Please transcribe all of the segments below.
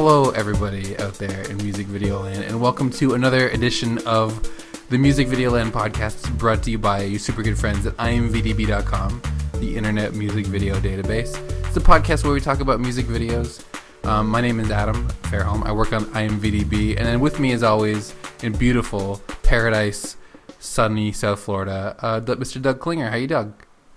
Hello, everybody out there in Music Video Land, and welcome to another edition of the Music Video Land podcast, brought to you by your super good friends at imvdb.com, the Internet Music Video Database. It's a podcast where we talk about music videos. My name is Adam Fairholm. I work on IMVDB, and then with me, as always, in beautiful paradise, sunny South Florida, Mr. Doug Klinger. How you, Doug?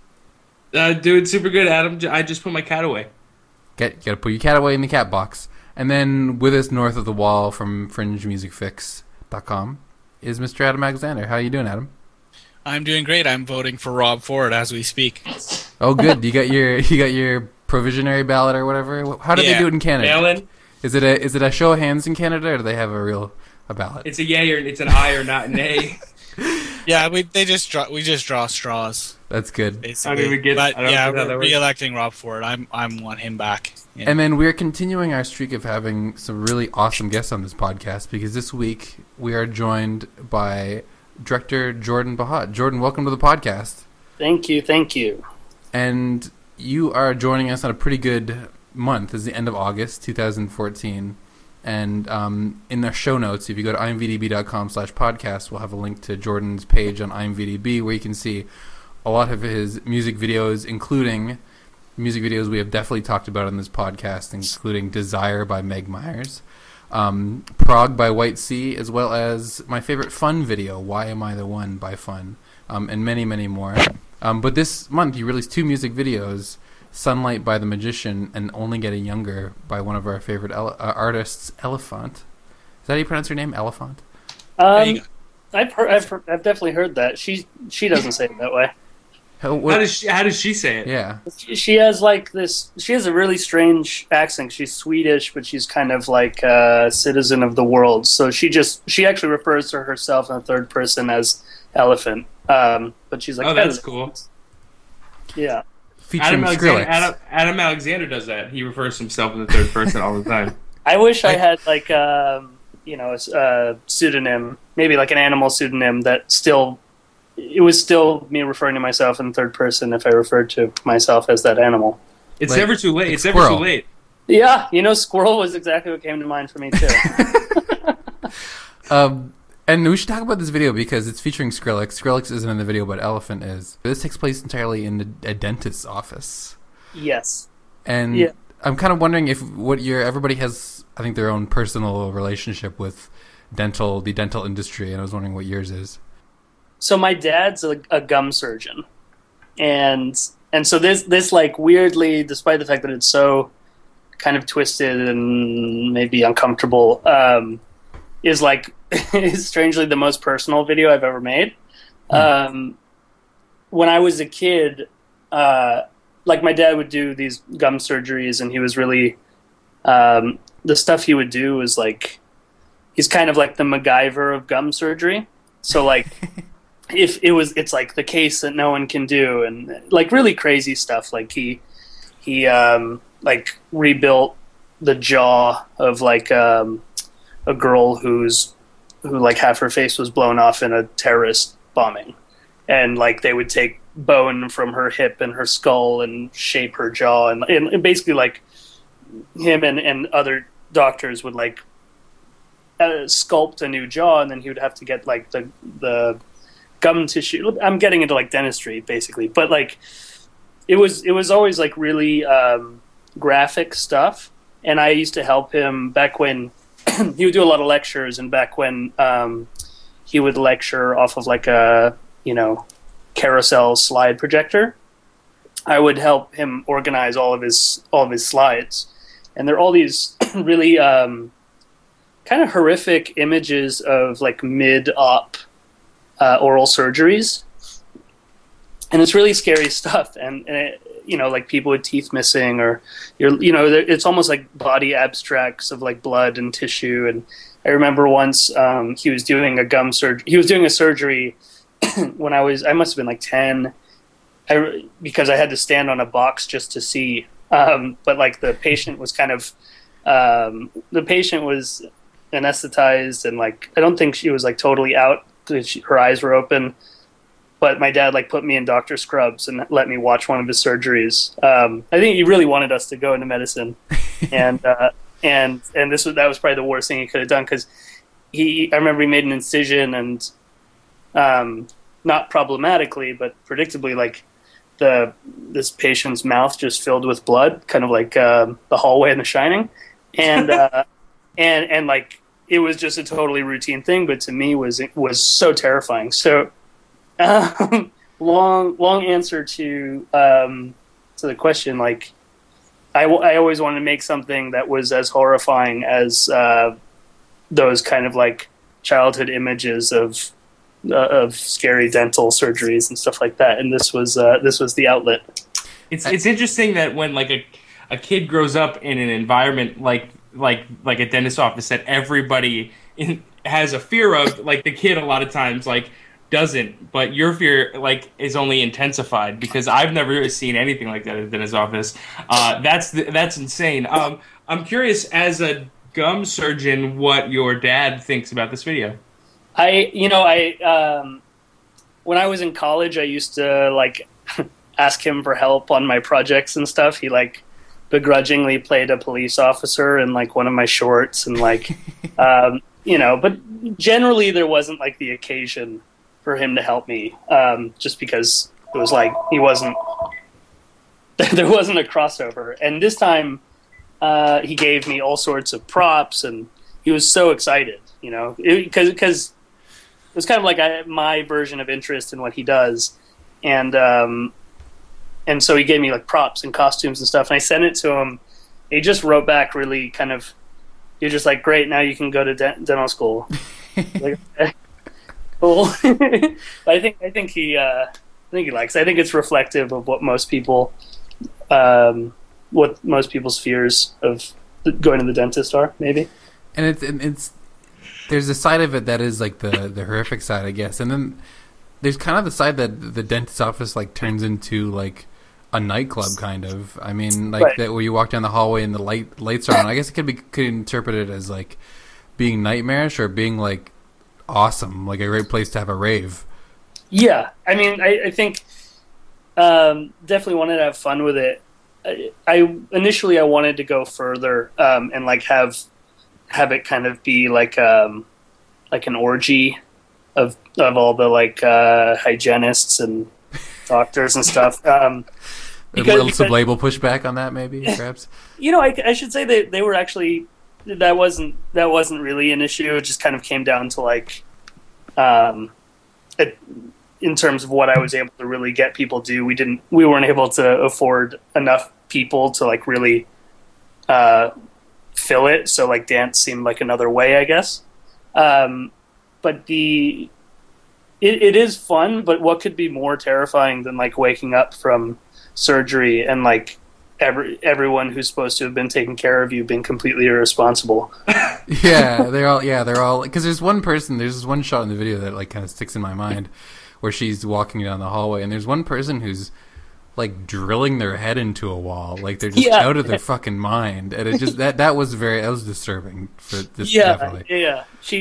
Doing super good, Adam. I just put my cat away. Gotta put your cat away in the cat box. And then with us north of the wall from fringemusicfix.com is Mr. Adam Alexander. How you doing, Adam? I'm doing great. I'm voting for Rob Ford as we speak. Oh, good. You got your provisionary ballot or whatever. How do they do it in Canada? Mail-in? Is it a show of hands in Canada, or do they have a ballot? It's a yay or it's an aye or not an nay. Yeah, we just draw straws. That's good. Basically. We're re-electing Rob Ford. I want him back. Yeah. And then we're continuing our streak of having some really awesome guests on this podcast, because this week we are joined by director Jordan Bahat. Jordan, welcome to the podcast. Thank you. And you are joining us on a pretty good month. It's the end of August 2014. And in the show notes, if you go to imvdb.com/podcast, we'll have a link to Jordan's page on IMVDB, where you can see a lot of his music videos, including music videos we have definitely talked about on this podcast, including Desire by Meg Myers, Prague by White Sea, as well as my favorite Fun video, Why Am I the One by Fun, and many, many more. But this month he released two music videos, Sunlight by The Magician and Only Getting Younger by one of our favorite artists, Elephant. Is that how you pronounce her name, Elephant? I've definitely heard that. She doesn't say it that way. How does she say it? Yeah. She has she has a really strange accent. She's Swedish, but she's kind of like a citizen of the world. So she actually refers to herself in the third person as Elephant. But she's like, oh, that's cool. Yeah. Adam Alexander does that. He refers to himself in the third person all the time. I wish I had a pseudonym, maybe like an animal pseudonym it was still me referring to myself in third person if I referred to myself as that animal. It's never too late. It's never too late. Yeah, squirrel was exactly what came to mind for me too. And we should talk about this video because it's featuring Skrillex. Skrillex isn't in the video, but Elephant is. This takes place entirely in a dentist's office. Yes. And yeah. I'm kind of wondering if everybody has, I think, their own personal relationship with the dental industry, and I was wondering what yours is. So my dad's a gum surgeon, and so this like weirdly, despite the fact that it's so kind of twisted and maybe uncomfortable, is strangely the most personal video I've ever made. When I was a kid, my dad would do these gum surgeries, and he was really the stuff he would do was he's kind of like the MacGyver of gum surgery. So it's like the case that no one can do, and really crazy stuff. He rebuilt the jaw of a girl who half her face was blown off in a terrorist bombing, and they would take bone from her hip and her skull and shape her jaw, and basically him and other doctors would sculpt a new jaw, and then he would have to get the gum tissue. I'm getting into dentistry basically, but it was always really graphic stuff, and I used to help him back when he would do a lot of lectures, and back when he would lecture off of a carousel slide projector, I would help him organize all of his slides, and there are all these really kind of horrific images of mid-op oral surgeries, and it's really scary stuff, and people with teeth missing, or it's almost like body abstracts of blood and tissue. And I remember once he was doing a surgery when I must have been 10, because I had to stand on a box just to see, but the patient was the patient was anesthetized, and I don't think she was totally out. Her eyes were open, but my dad put me in Dr. Scrubs and let me watch one of his surgeries. I think he really wanted us to go into medicine, and and that was probably the worst thing he could have done, because I remember he made an incision, and not problematically but predictably, like this patient's mouth just filled with blood, kind of like the hallway in The Shining, and and like it was just a totally routine thing, but to me was so terrifying. So long answer to the question. Like I always wanted to make something that was as horrifying as those kind of like childhood images of scary dental surgeries and stuff like that, and this was the outlet. It's interesting that when like a kid grows up in an environment like a dentist's office that everybody has a fear of, like the kid a lot of times like doesn't, but your fear like is only intensified, because I've never seen anything like that at a dentist's office. That's insane. I'm curious, as a gum surgeon, what your dad thinks about this video. When I was in college, I used to like ask him for help on my projects and stuff. He like begrudgingly played a police officer in like one of my shorts, and like but generally there wasn't like the occasion for him to help me, just because it was like there wasn't a crossover. And this time he gave me all sorts of props, and he was so excited, because it was kind of like my version of interest in what he does, and so he gave me like props and costumes and stuff, and I sent it to him. He just wrote back really kind of, you're just like, great, now you can go to dental school. Like, okay, cool. I think he likes it. I think it's reflective of what most people's fears of going to the dentist are, maybe. And it's there's a side of it that is like the horrific side, I guess, and then there's kind of the side that the dentist's office like turns into like a nightclub, kind of. I mean, like that where you walk down the hallway and the lights are on. I guess it could interpret it as like being nightmarish or being like awesome, like a great place to have a rave. Yeah, I mean, I think definitely wanted to have fun with it. I initially wanted to go further and like have it kind of be like an orgy of all the like hygienists and doctors and stuff. Because some label pushback on that, maybe, perhaps. I should say they were actually, that wasn't really an issue. It just kind of came down to like, in terms of what I was able to really get people to do. We weren't able to afford enough people to like really fill it. So like dance seemed like another way, I guess. But it is fun, but what could be more terrifying than like waking up from surgery and like everyone who's supposed to have been taking care of you being completely irresponsible? they're all because there's this one shot in the video that like kind of sticks in my mind where she's walking down the hallway, and there's one person who's like drilling their head into a wall, like they're just out of their fucking mind, and it just that was disturbing for this. Definitely.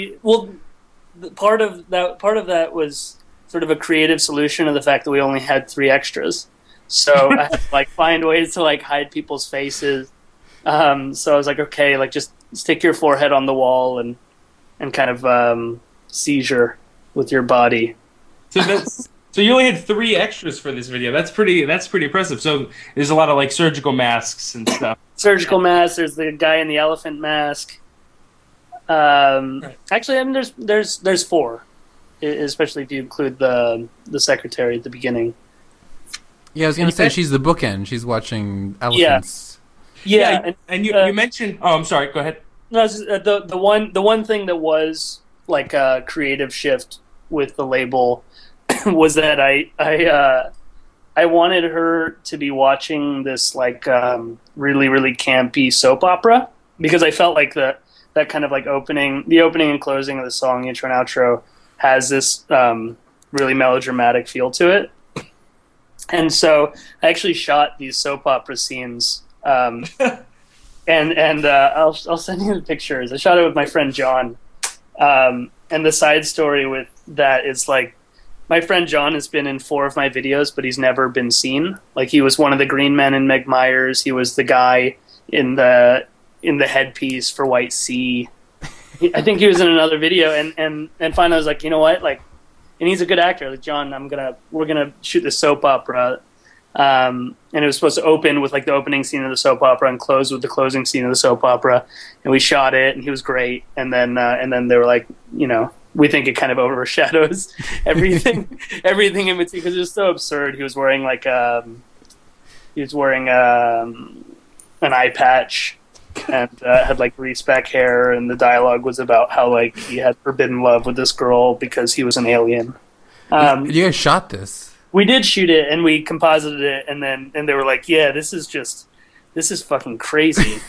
Part of that was sort of a creative solution to the fact that we only had 3 extras, so I had to like find ways to like hide people's faces. So I was like, okay, like just stick your forehead on the wall and kind of seizure with your body. So you only had 3 extras for this video. That's pretty impressive. So there's a lot of like surgical masks and stuff. Surgical masks. There's the guy in the elephant mask. Actually, I mean, there's 4, especially if you include the secretary at the beginning. Yeah, I was gonna say she's the bookend. She's watching elephants. Yeah. And you mentioned. Oh, I'm sorry. Go ahead. No, the one thing that was like a creative shift with the label was that I wanted her to be watching this like really, really campy soap opera, because I felt like that kind of like the opening and closing of the song, intro and outro, has this really melodramatic feel to it. And so I actually shot these soap opera scenes, and I'll send you the pictures. I shot it with my friend John, and the side story with that is like, my friend John has been in 4 of my videos, but he's never been seen. Like, he was one of the green men in Meg Myers. He was the guy in the in the headpiece for White Sea. I think he was in another video, and finally I was like, you know what, like, and he's a good actor. Like, John, we're gonna shoot the soap opera, and it was supposed to open with like the opening scene of the soap opera and close with the closing scene of the soap opera, and we shot it, and he was great, and then they were like, you know, we think it kind of overshadows everything in between because it was so absurd. He was wearing like an eye patch and had like grease back hair, and the dialogue was about how like he had forbidden love with this girl because he was an alien. You guys shot this? We did shoot it, and we composited it, and they were like, "Yeah, this is fucking crazy."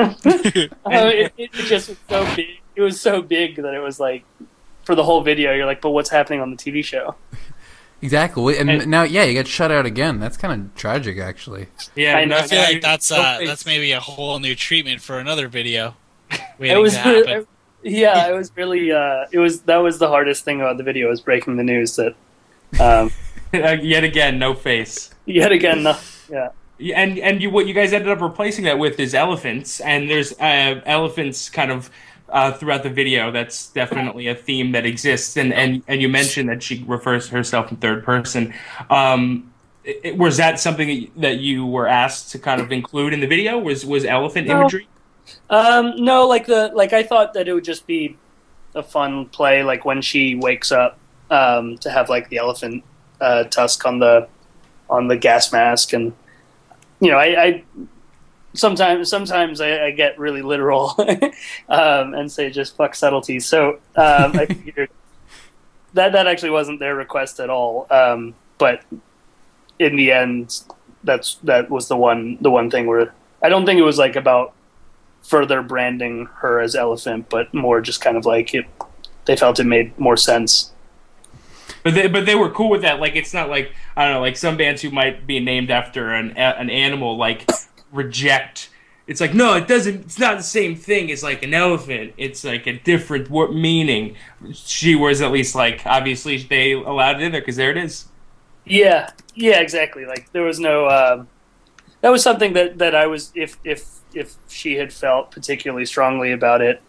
It just was so big. It was so big that it was like, for the whole video, you're like, "But what's happening on the TV show?" Exactly, and now, yeah, you get shut out again. That's kind of tragic, actually. Yeah, I feel like that's maybe a whole new treatment for another video waiting to happen. It was really that was the hardest thing about the video, was breaking the news that yet again, no face. Yet again, no. Yeah. And what you guys ended up replacing that with is elephants, and there's elephants kind of throughout the video. That's definitely a theme that exists, and you mentioned that she refers to herself in third person. Was that something that you were asked to kind of include in the video? Was elephant imagery? No, I thought that it would just be a fun play, like when she wakes up, to have like the elephant tusk on the gas mask, and you know, I sometimes I get really literal and say just fuck subtlety. So I figured that actually wasn't their request at all. But in the end, that was the one thing where I don't think it was like about further branding her as elephant, but more just kind of like they felt it made more sense. But they were cool with that. Like, it's not like, I don't know, like some bands who might be named after an animal, like, reject. It's like, no, it's not the same thing as like an elephant. It's like a different meaning. She was at least like, obviously they allowed it in there because there it is. Yeah, exactly. Like, there was no, that was something that I was, if she had felt particularly strongly about it,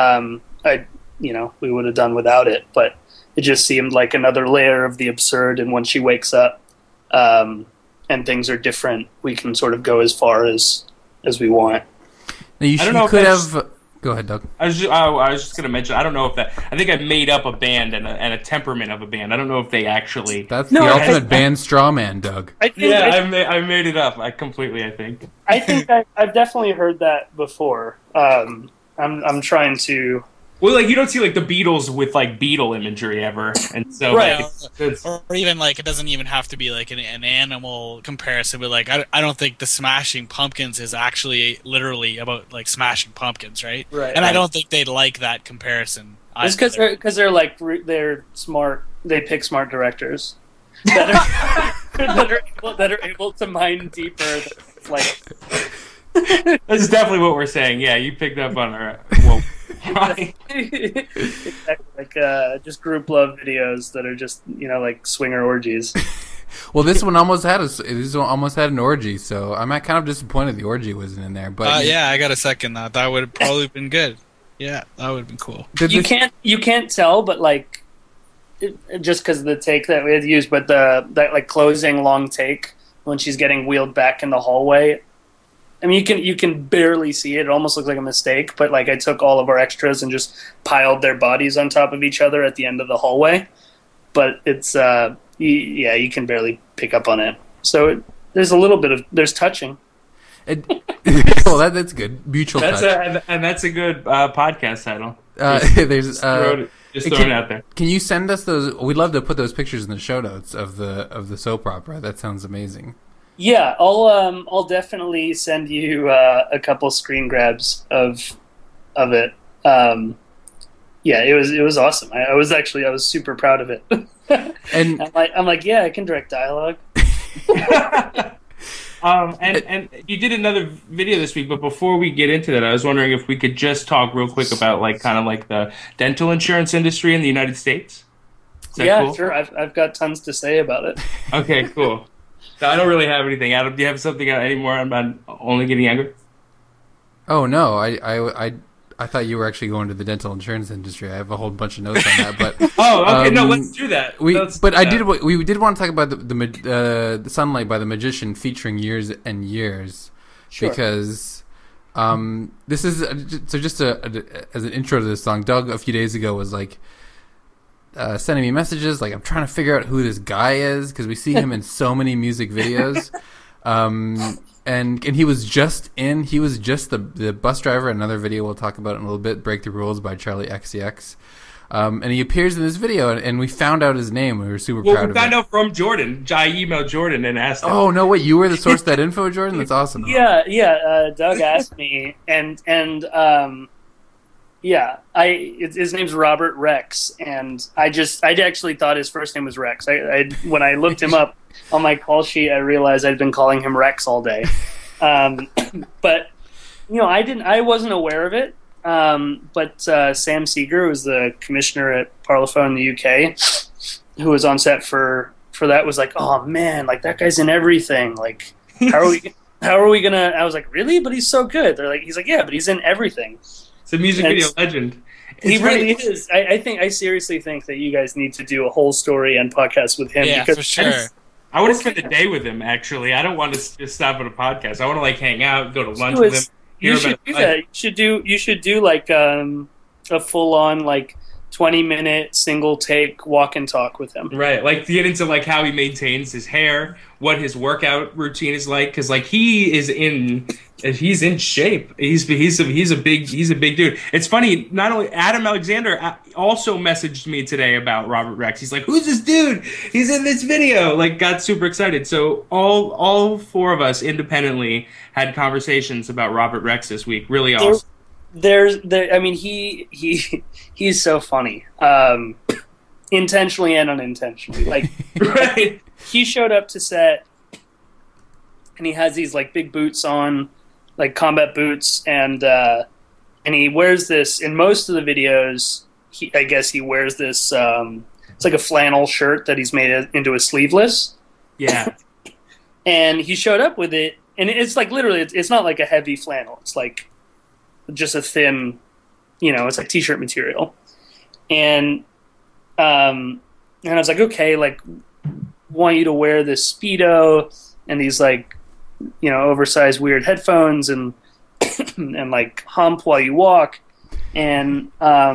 we would have done without it, but it just seemed like another layer of the absurd, and when she wakes up, and things are different, we can sort of go as far as we want. Now you could have. Go ahead, Doug. I was just going to mention. I don't know if that. I think I made up a band and a temperament of a band. I don't know if they actually. That's the ultimate band straw man, Doug. I made it up. I think. I think I've definitely heard that before. I'm trying to. Well, like, you don't see like the Beatles with like beetle imagery ever, and so right. Or even like, it doesn't even have to be like an animal comparison, but like I don't think the Smashing Pumpkins is actually literally about like smashing pumpkins, right? Right. And I don't think they'd like that comparison. It's because they're smart. They pick smart directors that are able to mine deeper. Like, that's definitely what we're saying. Yeah, you picked up on our. Right. Exactly. Like just group love videos that are just, like swinger orgies. Well, this one almost had an orgy, so I'm kind of disappointed the orgy wasn't in there. But yeah, I gotta second that. That would have probably been good. Yeah, that would have been cool. You can't tell, but like just because of the take that we had used, but that like closing long take when she's getting wheeled back in the hallway. I mean, you can barely see it. It almost looks like a mistake, but like I took all of our extras and just piled their bodies on top of each other at the end of the hallway. But it's you can barely pick up on it. So there's a little bit of touching. Well, that's good. Mutual touch. That's a good podcast title. Just throwing it out there. Can you send us those? We'd love to put those pictures in the show notes of the soap opera. That sounds amazing. Yeah, I'll definitely send you a couple screen grabs of it. Yeah, it was awesome. I was super proud of it. And I'm like, yeah, I can direct dialogue. And you did another video this week, but before we get into that, I was wondering if we could just talk real quick about like kind of like the dental insurance industry in the United States. Yeah, cool? Sure. I've got tons to say about it. Okay, cool. I don't really have anything. Adam, do you have something anymore on Only Getting Younger? Oh no, I thought you were actually going to the dental insurance industry. I have a whole bunch of notes on that, but oh, okay, no, let's do that. We did want to talk about the Sunlight by the Magician featuring Years and Years, sure. Because this is so just as an intro to this song. Doug a few days ago was like sending me messages like I'm trying to figure out who this guy is because we see him in so many music videos. And he was just the bus driver in another video we'll talk about in a little bit, Break the Rules by Charlie XCX. And he appears in this video, and we found out his name. We were super proud of it. We found out from Jordan. I emailed Jordan and asked him. Oh, no, wait, you were the source of that info, Jordan? That's awesome. Yeah. Doug asked me, and his name's Robert Rex, and I actually thought his first name was Rex. When I looked him up on my call sheet, I realized I'd been calling him Rex all day. But I wasn't aware of it. But Sam Seeger was the commissioner at Parlophone in the UK, who was on set for that, was like, oh man, like that guy's in everything. Like, how are we gonna? I was like, really? But he's so good. He's like, yeah, but he's in everything. It's a music video legend. He really is. I seriously think that you guys need to do a whole story and podcast with him. Yeah, because for sure. I want to spend a day with him. Actually, I don't want to just stop at a podcast. I want to hang out, go to lunch with him. You should do that. You should do like a full on 20-minute single take walk and talk with him. Right, to get into how he maintains his hair, what his workout routine is like, because he's in shape. He's a big dude. It's funny. Not only Adam Alexander also messaged me today about Robert Rex. He's like, "Who's this dude? He's in this video." Got super excited. So all four of us independently had conversations about Robert Rex this week. Really awesome. He's so funny, intentionally and unintentionally. Right. He showed up to set, and he has these big boots on, combat boots, and he wears this in most of the videos. I guess he wears this. It's like a flannel shirt that he's made into a sleeveless. Yeah. And he showed up with it, and it's literally, it's not a heavy flannel. It's just a thin, it's t-shirt material. And I was like, okay, want you to wear this Speedo and these oversized weird headphones and and hump while you walk, and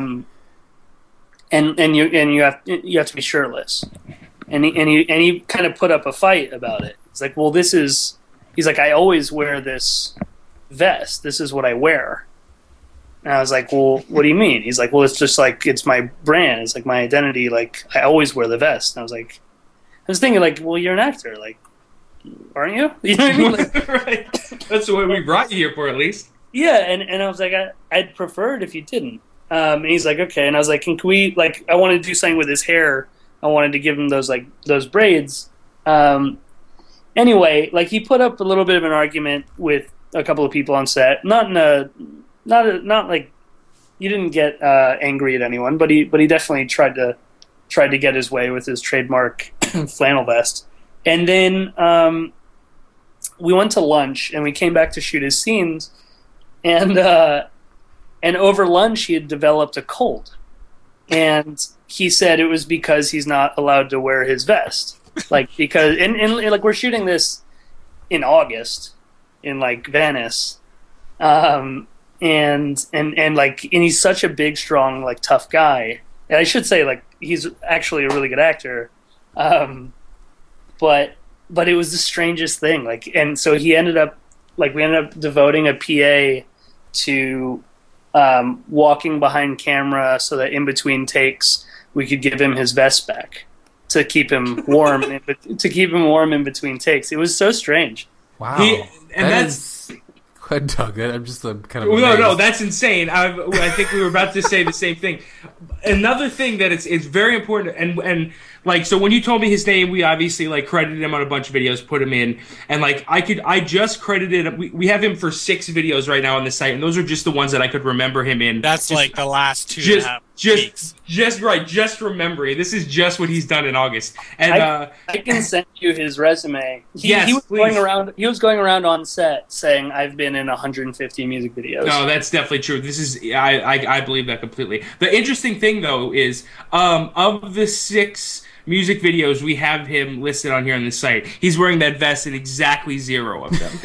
you have to be shirtless. And he kind of put up a fight about it. It's like, well, he's like, I always wear this vest. This is what I wear. And I was like, well, what do you mean? He's like, well, it's just it's my brand. It's my identity. I always wear the vest. And I was thinking, well, you're an actor. Aren't you? You know what I mean? Right. That's what we brought you here for, at least. Yeah. And I was like, I'd prefer it if you didn't. And he's like, okay. And I was like, can we, I wanted to do something with his hair. I wanted to give him those braids. Anyway, he put up a little bit of an argument with a couple of people on set. Not you didn't get angry at anyone, but he definitely tried to get his way with his trademark flannel vest. And then we went to lunch, and we came back to shoot his scenes, and over lunch he had developed a cold, and he said it was because he's not allowed to wear his vest, because and we're shooting this in August in Venice, and he's such a big, strong, tough guy. And I should say, he's actually a really good actor. But it was the strangest thing. And so he ended up, we ended up devoting a PA to walking behind camera so that in between takes we could give him his vest back to keep him warm, in between takes. It was so strange. Wow. That's Doug. I'm just kind of amazed. No, that's insane. I think we were about to say the same thing. Another thing that it's very important, and so when you told me his name, we obviously credited him on a bunch of videos, put him in, and I just credited. We have him for 6 videos right now on the site, and those are just the ones that I could remember him in. That's just, the last 2.5 just right. Just remembering, this is just what he's done in August. And I can send you his resume. Yes, he was please. going around. He was going around on set saying, "I've been in 150 music videos." No, that's definitely true. This is I believe that completely. The interesting thing though is of the 6 music videos we have him listed on here on the site, he's wearing that vest in exactly 0 of them.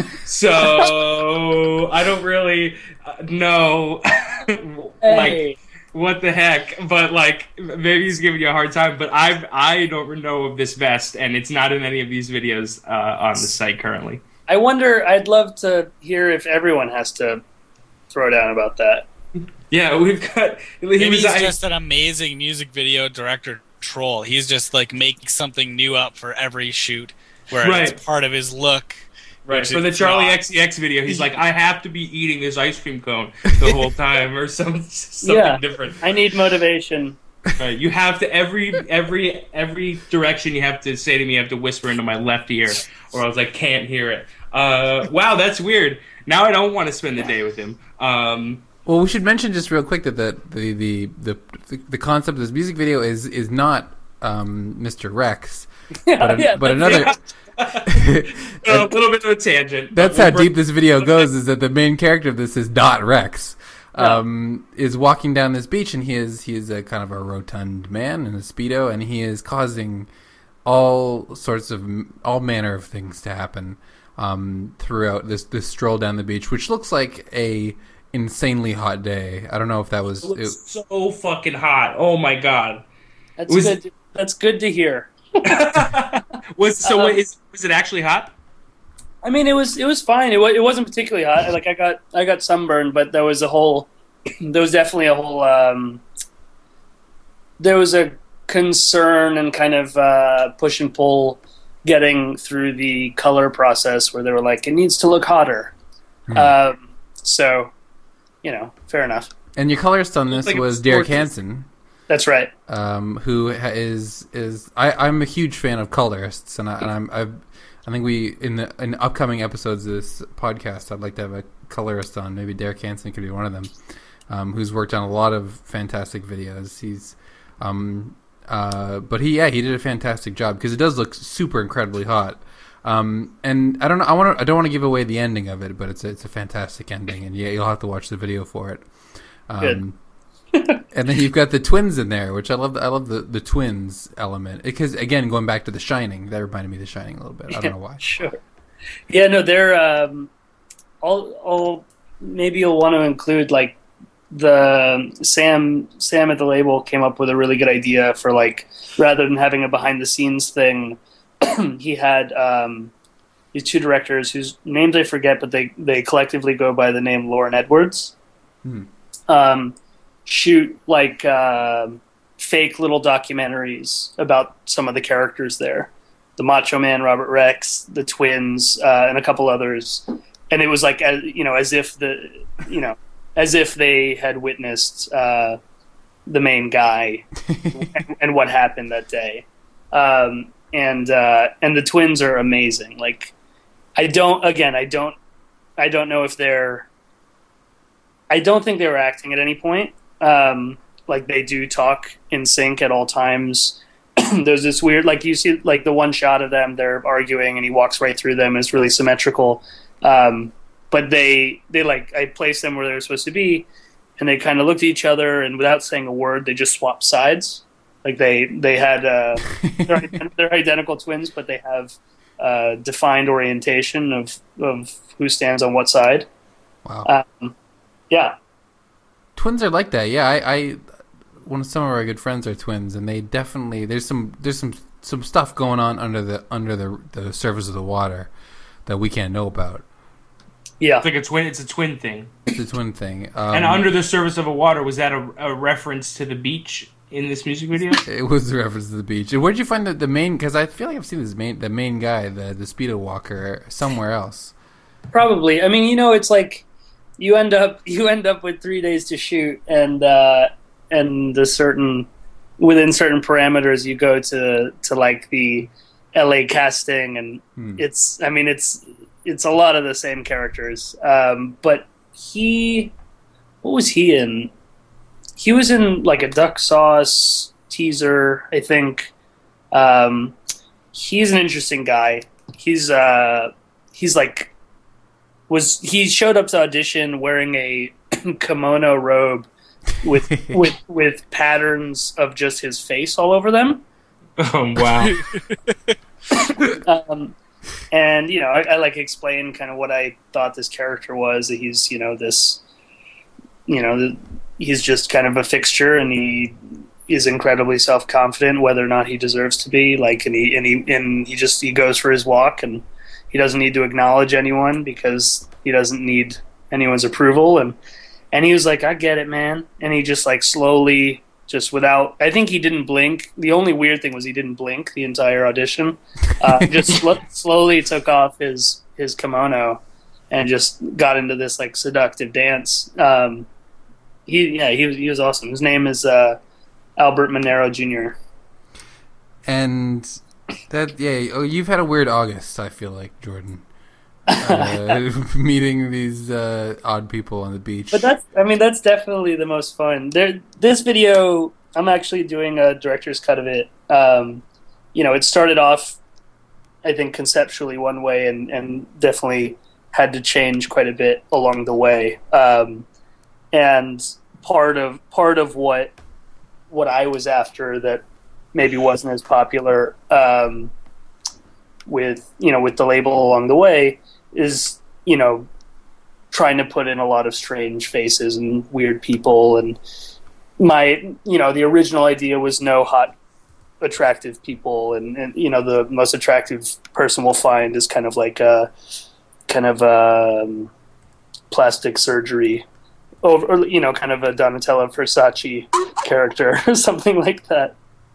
So I don't really know like what the heck, but like maybe he's giving you a hard time. But I don't know of this vest, and it's not in any of these videos on the site currently. I wonder. I'd love to hear if everyone has to throw down about that. Yeah, we've got. He's just an amazing music video director troll. He's just like making something new up for every shoot, where it's part of his look. Right, for the Charlie XCX video, he's like, I have to be eating this ice cream cone the whole time, or something different. I need motivation. Right, you have to every direction you have to say to me, you have to whisper into my left ear, or else I can't hear it. Wow, that's weird. Now I don't want to spend the day with him. Well, we should mention just real quick that the concept of this music video is not Mr. Rex, but another. A little bit of a tangent. That's how deep this video goes. Is that the main character of this is Dot Rex, is walking down this beach, and he is a kind of a rotund man in a Speedo, and he is causing all manner of things to happen throughout this stroll down the beach, which looks like a insanely hot day. I don't know if that was so fucking hot. Oh my god, good. That's good to hear. Was it actually hot? I mean, it was fine. It wasn't particularly hot. Like I got sunburned, but there was definitely a whole there was a concern and kind of push and pull getting through the color process where they were like, it needs to look hotter. So, fair enough. And your colorist on this was Derek Hansen. That's right. Who is I'm a huge fan of colorists, and I think we in upcoming episodes of this podcast, I'd like to have a colorist on. Maybe Derek Hansen could be one of them, who's worked on a lot of fantastic videos. He's but he did a fantastic job because it does look super incredibly hot. And I don't know, I don't want to give away the ending of it, but it's a fantastic ending, and you'll have to watch the video for it. Good. And then you've got the twins in there, which I love the twins element, because again, going back to The Shining, that reminded me of The Shining a little bit. I don't know why. Sure. Yeah, no, they're maybe you'll want to include like the Sam at the label came up with a really good idea for like, rather than having a behind the scenes thing, he had these 2 directors whose names I forget, but they collectively go by the name Lauren Edwards. Shoot like fake little documentaries about some of the characters there, the Macho Man, Robert Rex, the twins, and a couple others. And it was like, as if they had witnessed the main guy and what happened that day. And the twins are amazing. Like, I don't know if I don't think they were acting at any point. Like, they do talk in sync at all times. There's this weird, like, you see, like, the one shot of them, they're arguing, and he walks right through them, and it's really symmetrical. But they like, I placed them where they were supposed to be, and they kind of looked at each other, and without saying a word, they just swapped sides. Like, they had, they're identical twins, but they have defined orientation of who stands on what side. Wow. Yeah. Twins are like that. Yeah, I some of our good friends are twins, and they definitely there's some stuff going on under the surface of the water that we can't know about. Yeah, it's like a twin. It's a twin thing. It's a twin thing. And under the surface of a water, was that a reference to the beach in this music video? It was a reference to the beach. And where'd you find the main? Because I feel like I've seen the main guy, the Speedo Walker, somewhere else. Probably. I mean, it's like. You end up with 3 days to shoot, and within certain parameters, you go to like the LA casting, and it's a lot of the same characters. But what was he in? he was in like a Duck Sauce teaser, I think. He's an interesting guy. He showed up to audition wearing a kimono robe with patterns of just his face all over them. Oh wow! And I like explain kind of what I thought this character was. That he's he's just kind of a fixture, and he is incredibly self-confident, whether or not he deserves to be. Like, and he goes for his walk, and he doesn't need to acknowledge anyone because he doesn't need anyone's approval. And he was like, "I get it, man." And he just like slowly, just without, I think he didn't blink. The only weird thing was he didn't blink the entire audition. Just slowly took off his kimono and just got into this like seductive dance. He was awesome. His name is Albert Monero Jr. And you've had a weird August, I feel like, Jordan. Meeting these odd people on the beach. But that's definitely the most fun. This video, I'm actually doing a director's cut of it. It started off, I think, conceptually one way, and definitely had to change quite a bit along the way. And part of what I was after that maybe wasn't as popular with the label along the way is trying to put in a lot of strange faces and weird people. And the original idea was no hot attractive people, and the most attractive person we'll find is kind of like a plastic surgery over, or, kind of a Donatella Versace character or something like that.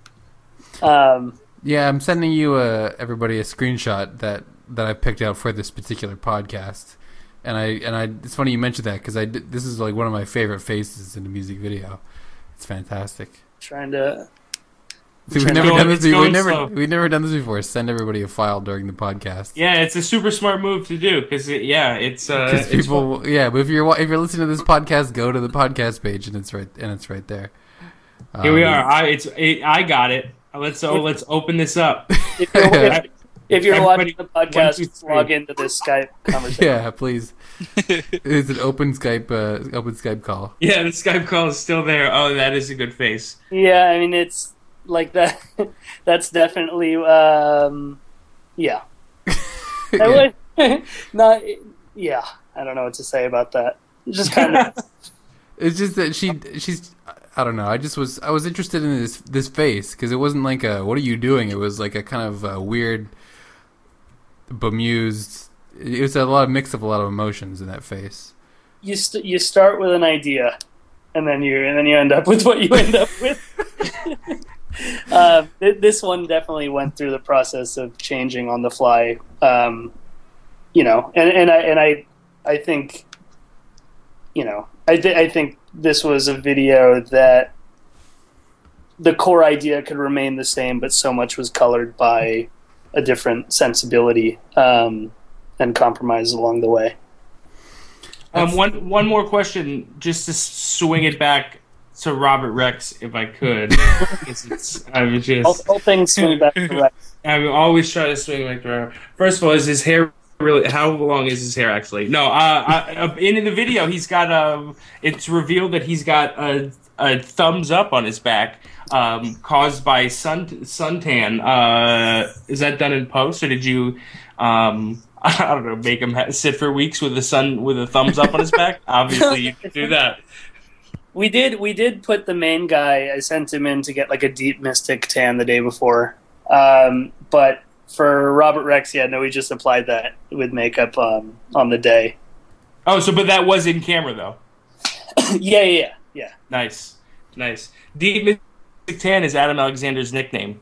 Yeah, I'm sending you everybody a screenshot that I picked out for this particular podcast, and I it's funny you mentioned that because this is like one of my favorite faces in the music video. It's fantastic. We've never done this. We've never done this before. Send everybody a file during the podcast. Yeah, it's a super smart move to do because it's people. But if you're listening to this podcast, go to the podcast page and it's right there. Here we are. I got it. Let's open this up. If you're watching the podcast, log into this Skype conversation. Yeah, please. It's an open Skype call. Yeah, the Skype call is still there. Oh, that is a good face. Yeah, I mean it's like that. That's definitely yeah. Yeah. Yeah. I don't know what to say about that. Just kind of. It's just that she's. I don't know. I was interested in this face because it wasn't like a "what are you doing?" It was like a kind of weird, bemused. It was a mix of a lot of emotions in that face. You start with an idea, and then you end up with what you end up with. This one definitely went through the process of changing on the fly. And I think, I think this was a video that the core idea could remain the same, but so much was colored by a different sensibility and compromise along the way. One more question, just to swing it back to Robert Rex, if I could. All things swing back to Rex. I'm always trying to swing back to Robert. First of all, is his hair really? How long is his hair actually? No, in the video, he's got it's revealed that he's got a thumbs up on his back, caused by suntan. Is that done in post, or did you? I don't know, make him sit for weeks with a thumbs up on his back? Obviously, you could do that. We did put the main guy. I sent him in to get like a deep mystic tan the day before, but for Robert Rex, we just applied that with makeup on the day. Oh, but that was in camera though. Yeah. Nice. Deep mystic tan is Adam Alexander's nickname.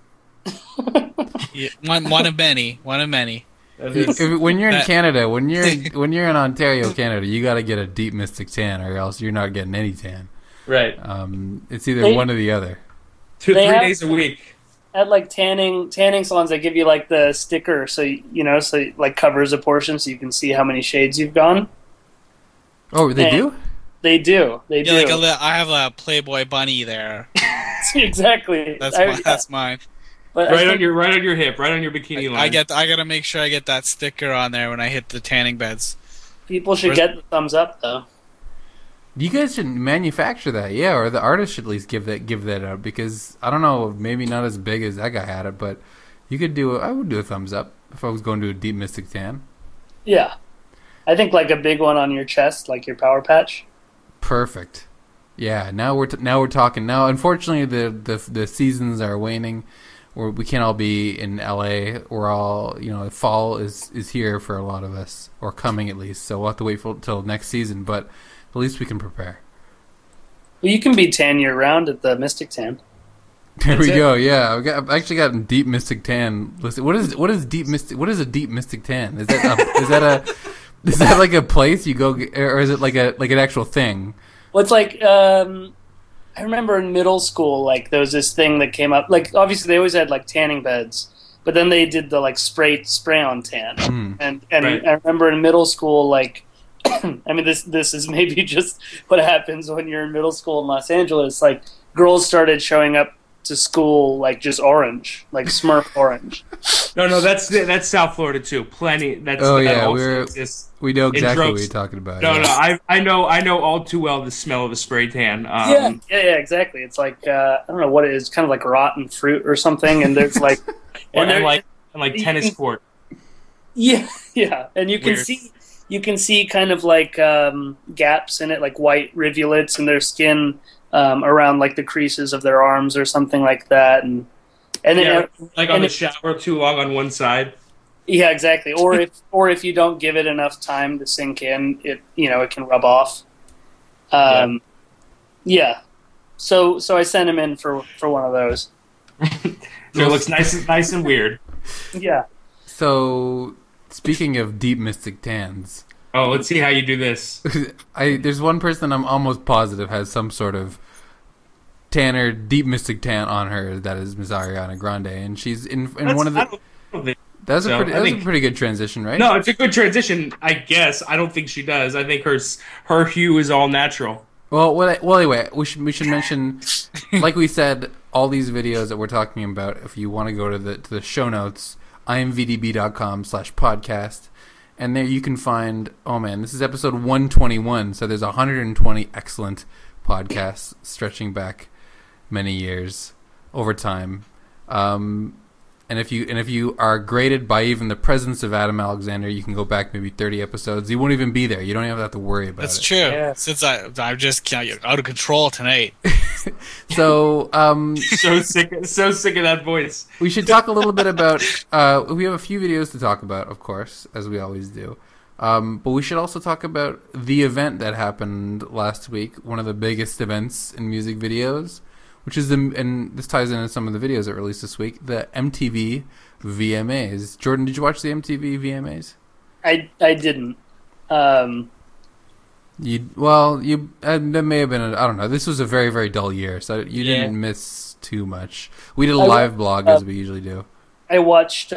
Yeah, one of many. When you're in Canada, when you're in Ontario, Canada, you got to get a deep mystic tan, or else you're not getting any tan. Right. It's either one or the other. 3 days a week. At like tanning salons, they give you like the sticker, so like covers a portion, so you can see how many shades you've gone. Oh, they do? They do. They Yeah, do. I have a Playboy bunny there. Exactly. That's mine. But Right on your hip, right on your bikini line. I gotta make sure I get that sticker on there when I hit the tanning beds. people should get the thumbs up though. You guys should manufacture that, yeah, or the artist should at least give that out, because I don't know, maybe not as big as that guy had it, but you could I would do a thumbs up if I was going to a Deep Mystic Tan. Yeah, I think like a big one on your chest, like your power patch. Perfect. Yeah, now we're talking. Now, unfortunately, the seasons are waning. We can't all be in LA. We're all, fall is here for a lot of us, or coming at least. So we'll have to wait till next season, but at least we can prepare. Well, you can be tan year round at the Mystic Tan. There we go. Yeah, I've actually got a Deep Mystic Tan. Listen, what is a Deep Mystic Tan? Is that like a place you go, or is it like an actual thing? Well, it's like I remember in middle school, like there was this thing that came up. Like obviously they always had like tanning beds, but then they did the like spray on tan. And Right. I remember in middle school, like I mean this is maybe just what happens when you're in middle school in Los Angeles. Like girls started showing up to school like just orange, like Smurf orange. No, that's South Florida too. Plenty. That also exists. We know exactly in what you're talking about. No, yeah. I know all too well the smell of a spray tan. Yeah, exactly. It's like I don't know what it is, kind of like rotten fruit or something. And there's like, and like tennis court. Yeah, and you can see kind of like gaps in it, like white rivulets in their skin around like the creases of their arms or something like that, and then like on the shower too long on one side. Yeah, exactly. Or if you don't give it enough time to sink in, it can rub off. Yeah. So I sent him in for one of those. So it looks nice and weird. Yeah. So speaking of Deep Mystic Tans, let's see how you do this. There's one person I'm almost positive has some sort of Tanner Deep Mystic Tan on her. That is Ms. Ariana Grande, and she's in one of the. That's a pretty good transition, right? No, it's a good transition, I guess. I don't think she does. I think her hue is all natural. Well, anyway, we should mention, like we said, all these videos that we're talking about. If you want to go to the show notes, imvdb.com/podcast, and there you can find. Oh man, this is episode 121. So there's 120 excellent podcasts stretching back many years over time. And if you are graded by even the presence of Adam Alexander, you can go back maybe 30 episodes. You won't even be there. You don't even have to worry about it. That's true. Yeah. Since I'm just out of control tonight. So so sick of that voice. We should talk a little bit about. We have a few videos to talk about, of course, as we always do. But we should also talk about the event that happened last week. One of the biggest events in music videos. Which is and this ties into some of the videos that were released this week, the MTV VMAs. Jordan, did you watch the MTV VMAs? I didn't. That may have been I don't know. This was a very, very dull year, so you didn't miss too much. We did a live blog as we usually do. I watched.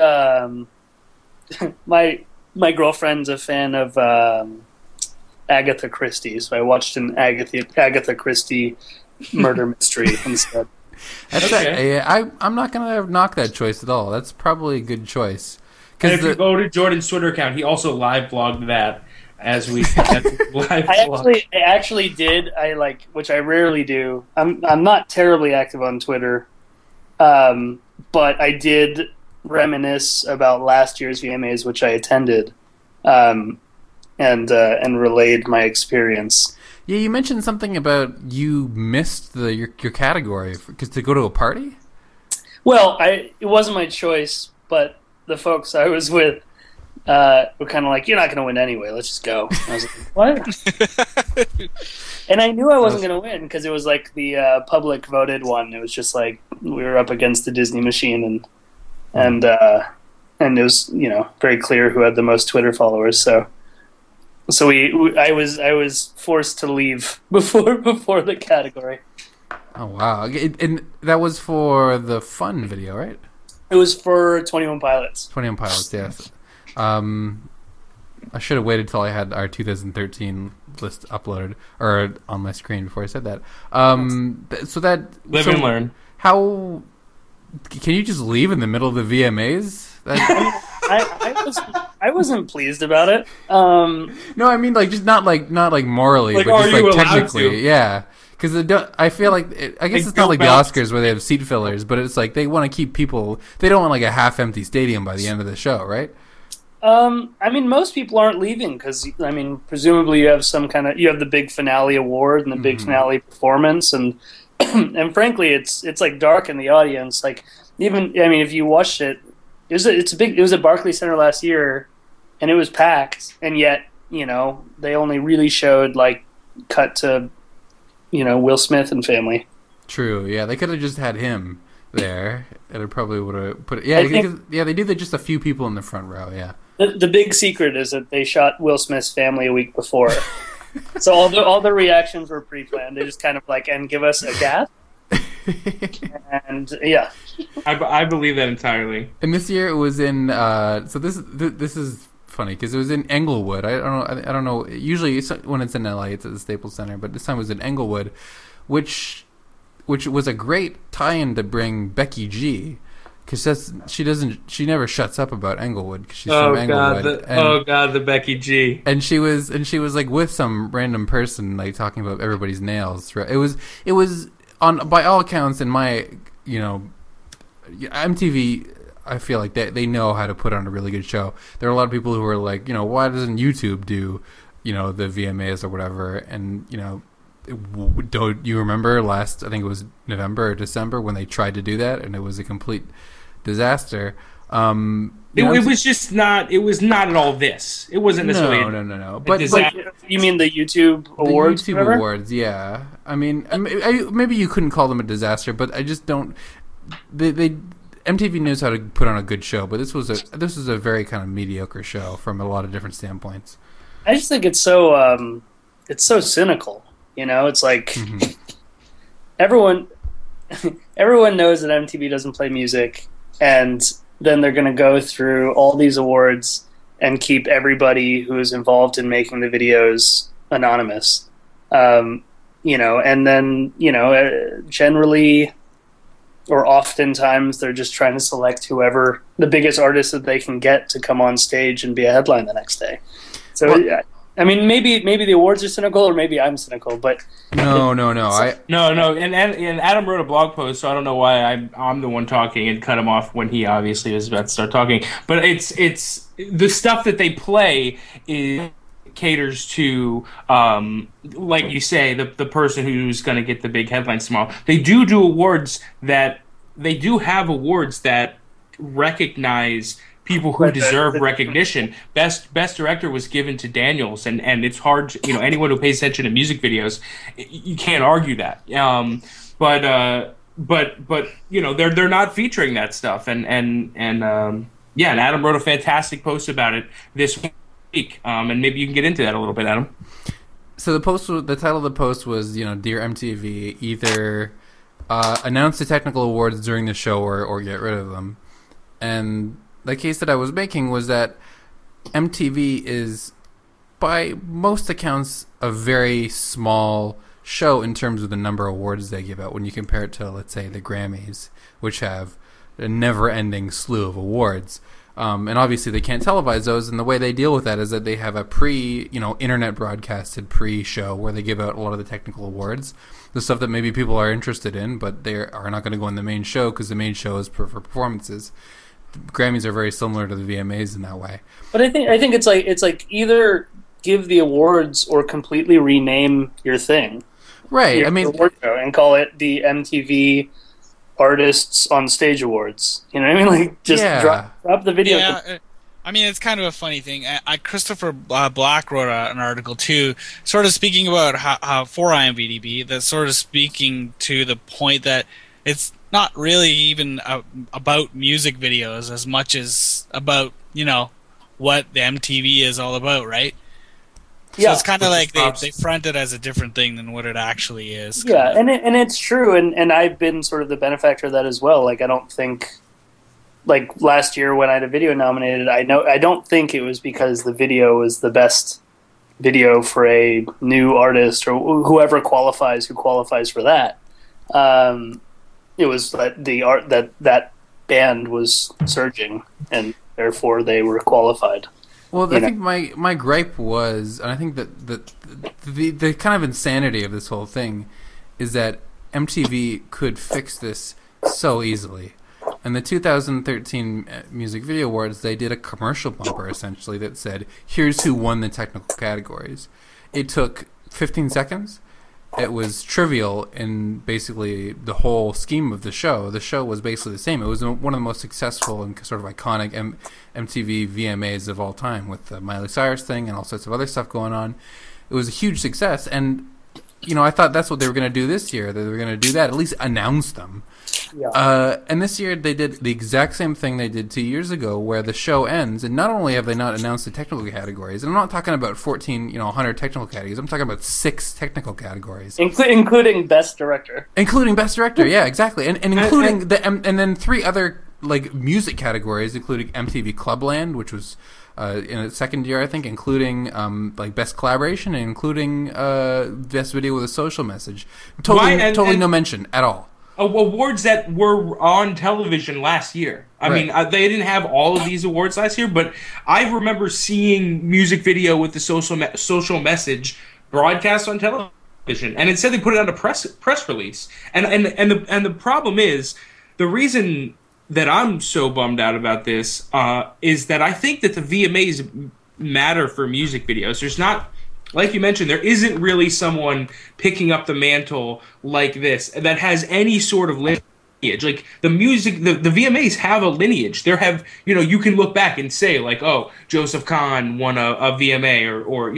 My girlfriend's a fan of Agatha Christie, so I watched an Agatha Christie murder mystery instead. I'm not gonna knock that choice at all. That's probably a good choice. And if you go to Jordan's Twitter account, he also live blogged that as we I actually did. Which I rarely do. I'm not terribly active on Twitter, but I did reminisce about last year's VMAs, which I attended, and relayed my experience. Yeah, you mentioned something about you missed your category because to go to a party. Well, it wasn't my choice, but the folks I was with were kind of like, "You're not going to win anyway. Let's just go." And I was like, "What?" And I knew I wasn't going to win because it was like the public voted one. It was just like we were up against the Disney machine, and it was very clear who had the most Twitter followers. So I was forced to leave before the category. Oh wow! And that was for the fun video, right? It was for 21 Pilots. 21 Pilots, yes. I should have waited till I had our 2013 list uploaded or on my screen before I said that. So that Live and learn. How can you just leave in the middle of the VMAs? I wasn't pleased about it. No, I mean like just not like morally, Like, but are just you like allowed technically, to? yeah. Because I feel like I guess Like it's not like the Bill Bell's- Oscars where they have seat fillers, but it's like they want to keep people. They don't want like a half-empty stadium by the end of the show, right? I mean, most people aren't leaving because, I mean, presumably you have you have the big finale award and the big finale performance, and and frankly, it's like dark in the audience. Like even, I mean, if you watched it, it was at Barclays Center last year, and it was packed, and yet they only really showed like cut to Will Smith and family. True. Yeah, they could have just had him there, and it probably would have put it. Yeah, they do that. Just a few people in the front row. Yeah. The big secret is that they shot Will Smith's family a week before, so all the reactions were pre-planned. They just kind of like, and give us a gasp, and yeah. I believe that entirely. And this year it was in. So this is funny because it was in Englewood. I don't know. Usually when it's in LA, it's at the Staples Center, but this time it was in Englewood, which was a great tie-in to bring Becky G. Because she never shuts up about Englewood because she's from Englewood. The Becky G. And she was like with some random person like talking about everybody's nails. It was on by all accounts in my MTV. I feel like they know how to put on a really good show. There are a lot of people who are like, why doesn't YouTube do the VMAs or whatever? And don't you remember last? I think it was November or December when they tried to do that, and it was a complete disaster. It was just not. It was not at all this. It wasn't necessarily. No. But you mean the YouTube awards? The YouTube awards, yeah. I mean, maybe you couldn't call them a disaster, but I just don't. MTV knows how to put on a good show, but this was a very kind of mediocre show from a lot of different standpoints. I just think it's so cynical. It's like everyone knows that MTV doesn't play music, and then they're going to go through all these awards and keep everybody who is involved in making the videos anonymous. And then generally or oftentimes they're just trying to select whoever the biggest artist that they can get to come on stage and be a headline the next day. So I mean, maybe the awards are cynical, or maybe I'm cynical, but no. And Adam wrote a blog post, so I don't know why I'm the one talking and cut him off when he obviously was about to start talking. But it's the stuff that they play caters to, like you say, the person who's going to get the big headlines tomorrow. They do awards that recognize people who deserve recognition. Best director was given to Daniels, and it's hard. Anyone who pays attention to music videos, you can't argue that. But they're not featuring that stuff, and Adam wrote a fantastic post about it this week, and maybe you can get into that a little bit, Adam. So the title of the post was, Dear MTV, either announce the technical awards during the show or get rid of them. And the case that I was making was that MTV is, by most accounts, a very small show in terms of the number of awards they give out when you compare it to, let's say, the Grammys, which have a never-ending slew of awards. And obviously they can't televise those, and the way they deal with that is that they have a internet broadcasted pre-show where they give out a lot of the technical awards, the stuff that maybe people are interested in, but they are not going to go on the main show because the main show is for performances. The Grammys are very similar to the VMAs in that way. But I think it's like either give the awards or completely rename your thing, right? Your award show, and call it the MTV Artists on Stage Awards. You know what I mean? Like, just drop the video. Yeah, I mean, it's kind of a funny thing. Christopher Black wrote an article too, sort of speaking about how for IMDb, that's sort of speaking to the point that it's not really even about music videos as much as about what the MTV is all about, right? So it's kind of like they front it as a different thing than what it actually is. Yeah, and it's true, and I've been sort of the benefactor of that as well. Like, I don't think like last year when I had a video nominated, I don't think it was because the video was the best video for a new artist or whoever qualifies for that. It was that the art that band was surging, and therefore they were qualified. Well, I think my gripe was, and I think that the kind of insanity of this whole thing is that MTV could fix this so easily. In the 2013 Music Video Awards, they did a commercial bumper, essentially, that said, here's who won the technical categories. It took 15 seconds. It was trivial in basically the whole scheme of the show. The show was basically the same. It was one of the most successful and sort of iconic MTV VMAs of all time, with the Miley Cyrus thing and all sorts of other stuff going on. It was a huge success, and I thought that's what they were going to do this year. That they were going to do that, at least announce them. Yeah. And this year they did the exact same thing they did 2 years ago, where the show ends, and not only have they not announced the technical categories, and I'm not talking about 14, 100 technical categories. I'm talking about 6 technical categories, including Best Director. Including Best Director, yeah, exactly, and including and then 3 other like music categories, including MTV Clubland, which was in its second year, I think, including like Best Collaboration and including Best Video with a Social Message. Totally no mention at all. Awards that were on television last year. I mean, they didn't have all of these awards last year, but I remember seeing music video with the social message broadcast on television, and instead they put it on a press release. And the problem is, the reason that I'm so bummed out about this is that I think that the VMAs matter for music videos. There's not, like you mentioned, there isn't really someone picking up the mantle like this that has any sort of lineage. Like the VMAs have a lineage. There have, you can look back and say like, oh, Joseph Kahn won a VMA, or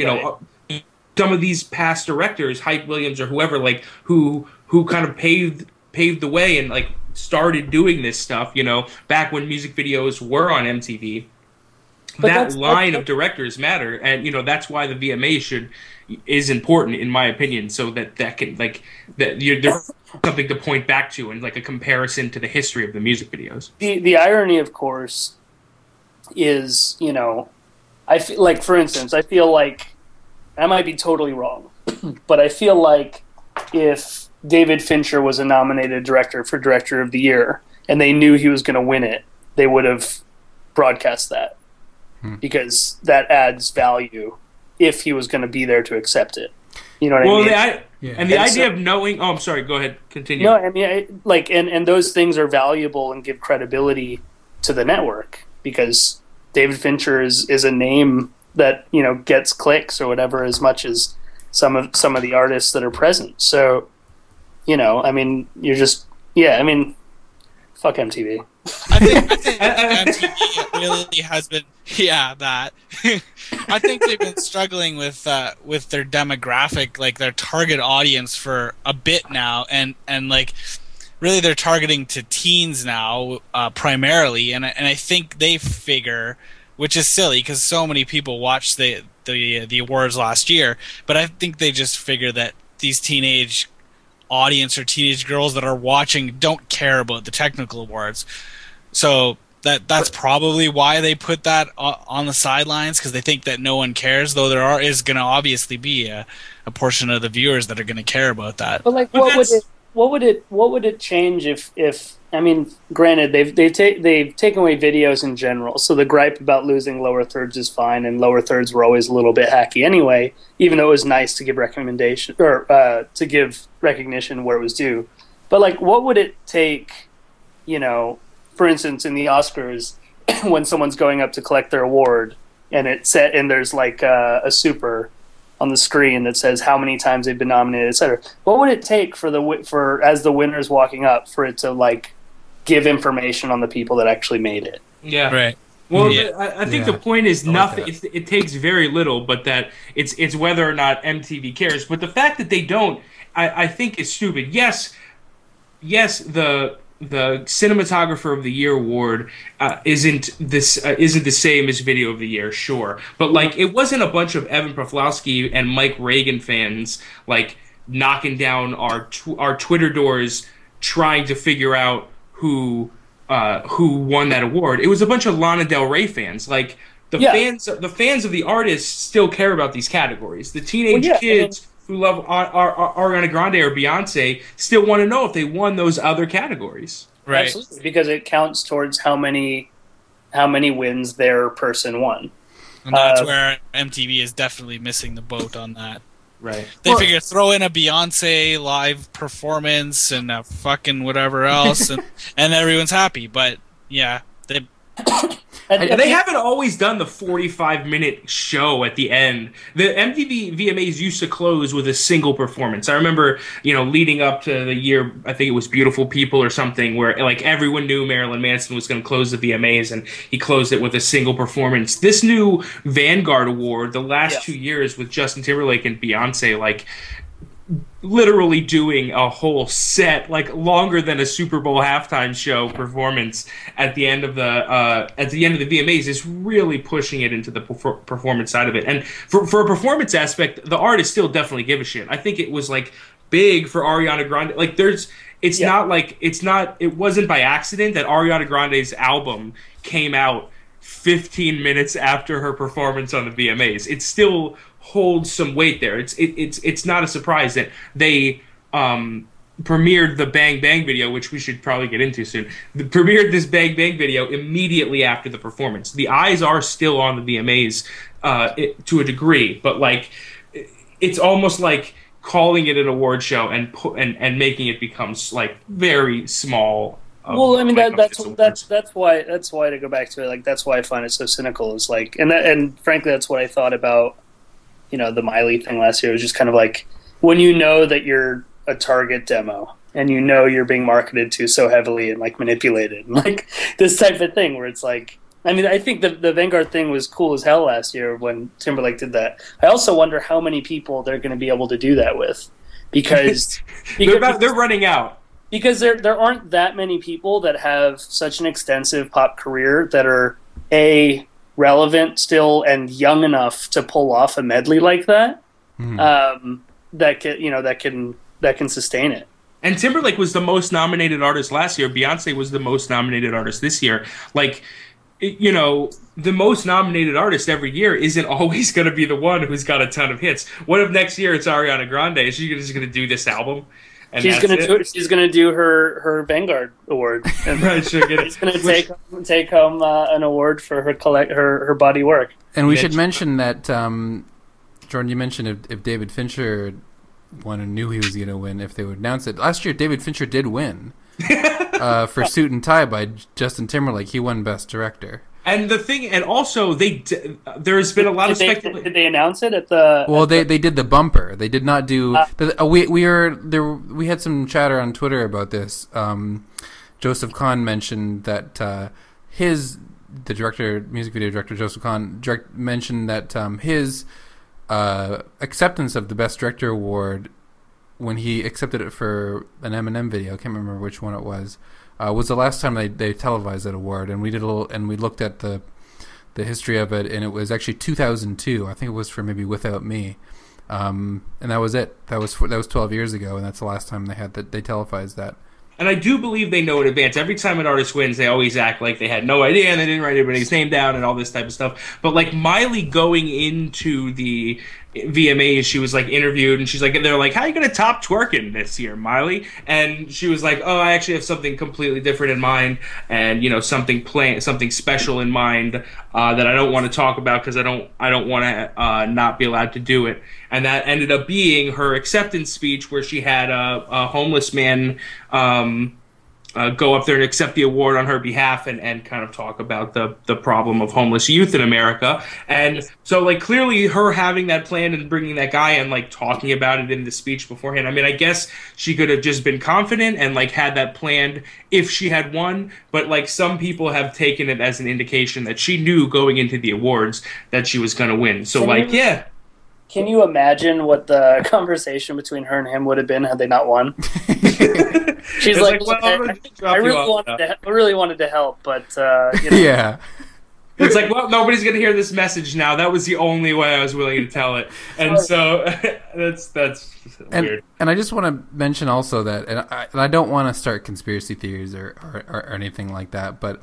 some of these past directors, Hype Williams or whoever, like who kind of paved the way and like started doing this stuff, back when music videos were on MTV. But that line of directors matter, and that's why the VMA is important, in my opinion, so that can there's something to point back to and like a comparison to the history of the music videos. The irony, of course, is I feel like, for instance, I feel like I might be totally wrong, but I feel like if David Fincher was a nominated director for Director of the Year and they knew he was going to win it, they would have broadcast that. Because that adds value if he was going to be there to accept it. You know what I mean? And the idea of knowing... Oh, I'm sorry. Go ahead. Continue. No, I mean, and those things are valuable and give credibility to the network, because David Fincher is a name that, gets clicks or whatever as much as some of the artists that are present. So, I mean, you're just... Yeah, I mean, fuck MTV. I think MTV really has been, that. I think they've been struggling with their demographic, like their target audience, for a bit now, and like really they're targeting to teens now primarily, and I think they figure, which is silly because so many people watched the awards last year, but I think they just figure that these teenage audience or teenage girls that are watching don't care about the technical awards. So that's probably why they put that on the sidelines, because they think that no one cares, though there is going to obviously be a portion of the viewers that are going to care about that. But like, what would it change if I mean, granted, they've taken away videos in general, so the gripe about losing lower thirds is fine, and lower thirds were always a little bit hacky anyway, even though it was nice to give recommendation or to give recognition where it was due. But like, what would it take, for instance, in the Oscars, when someone's going up to collect their award, and there's like a super on the screen that says how many times they've been nominated, etc. What would it take for as the winner's walking up for it to like give information on the people that actually made it? Yeah, right. Well, I think the point is nothing. It takes very little, but that it's whether or not MTV cares. But the fact that they don't, I think, is stupid. Yes, the Cinematographer of the Year award isn't the same as Video of the Year, sure, but like it wasn't a bunch of Evan Pawlowski and Mike Reagan fans like knocking down our Twitter doors trying to figure out who who won that award. It was a bunch of Lana Del Rey fans. Like the fans of the artist still care about these categories. The teenage kids who love Ariana Grande or Beyonce still want to know if they won those other categories. Right. Absolutely, because it counts towards how many wins their person won. And that's where MTV is definitely missing the boat on that. Right. They figure throw in a Beyonce live performance and a fucking whatever else, and everyone's happy. But yeah, they haven't always done the 45-minute show at the end. The MTV VMAs used to close with a single performance. I remember, leading up to the year, I think it was Beautiful People or something, where like everyone knew Marilyn Manson was going to close the VMAs, and he closed it with a single performance. This new Vanguard Award, the last 2 years with Justin Timberlake and Beyonce, like literally doing a whole set, like longer than a Super Bowl halftime show performance at the end of the VMAs, is really pushing it into the performance side of it. And for a performance aspect, the artists still definitely give a shit. I think it was like big for Ariana Grande. Like it wasn't by accident that Ariana Grande's album came out 15 minutes after her performance on the VMAs. It still holds some weight there. It's not a surprise that they premiered the Bang Bang video, which we should probably get into soon. They premiered this Bang Bang video immediately after the performance. The eyes are still on the VMAs to a degree, but like it's almost like calling it an award show and making it become like very small. Well, I mean that's why to go back to it. Like that's why I find it so cynical. Is like, and frankly, that's what I thought about the Miley thing last year. It was just kind of like when you know that you're a target demo and you're being marketed to so heavily and like manipulated, and like this type of thing where it's like, I mean, I think the Vanguard thing was cool as hell last year when Timberlake did that. I also wonder how many people they're going to be able to do that with, because they're running out. Because there aren't that many people that have such an extensive pop career that are relevant still and young enough to pull off a medley like that. That can sustain it. And Timberlake was the most nominated artist last year. Beyonce was the most nominated artist this year. Like, the most nominated artist every year isn't always going to be the one who's got a ton of hits. What if next year it's Ariana Grande? Is she just going to do this album? And she's gonna do her Vanguard Award. And right, she's gonna take home an award for her body work. And we should mention that Jordan, you mentioned if David Fincher won and knew he was going to win, if they would announce it. Last year, David Fincher did win for Suit and Tie by Justin Timberlake. He won Best Director. And also there's been a lot of speculation. Did they announce it at the? Well, they did the bumper. They did not do. We had some chatter on Twitter about this. Joseph Kahn mentioned that the music video director Joseph Kahn mentioned that his acceptance of the Best Director award when he accepted it for an Eminem video. I can't remember which one it was the last time they televised that award, and we looked at the history of it, and it was actually 2002. I think it was for maybe Without Me, and that was it. That was 12 years ago, and that's the last time they televised that. And I do believe they know in advance. Every time an artist wins, they always act like they had no idea and they didn't write anybody's name down and all this type of stuff. But like Miley going into the VMAs, she was like interviewed and she's like, they're like, how are you going to top twerking this year, Miley? And she was like, oh, I actually have something completely different in mind, and something special in mind that I don't want to talk about because I don't want to not be allowed to do it. And that ended up being her acceptance speech, where she had a homeless man go up there and accept the award on her behalf and kind of talk about the problem of homeless youth in America. And so, like, clearly her having that plan and bringing that guy and, like, talking about it in the speech beforehand, I mean, I guess she could have just been confident and, like, had that planned if she had won. But, like, some people have taken it as an indication that she knew going into the awards that she was going to win. So, yeah. Can you imagine what the conversation between her and him would have been had they not won? She's like, well, I really wanted to help, but Yeah. It's like, well, nobody's gonna hear this message now. That was the only way I was willing to tell it, and so that's weird. And I just want to mention also that, and I don't want to start conspiracy theories or anything like that, but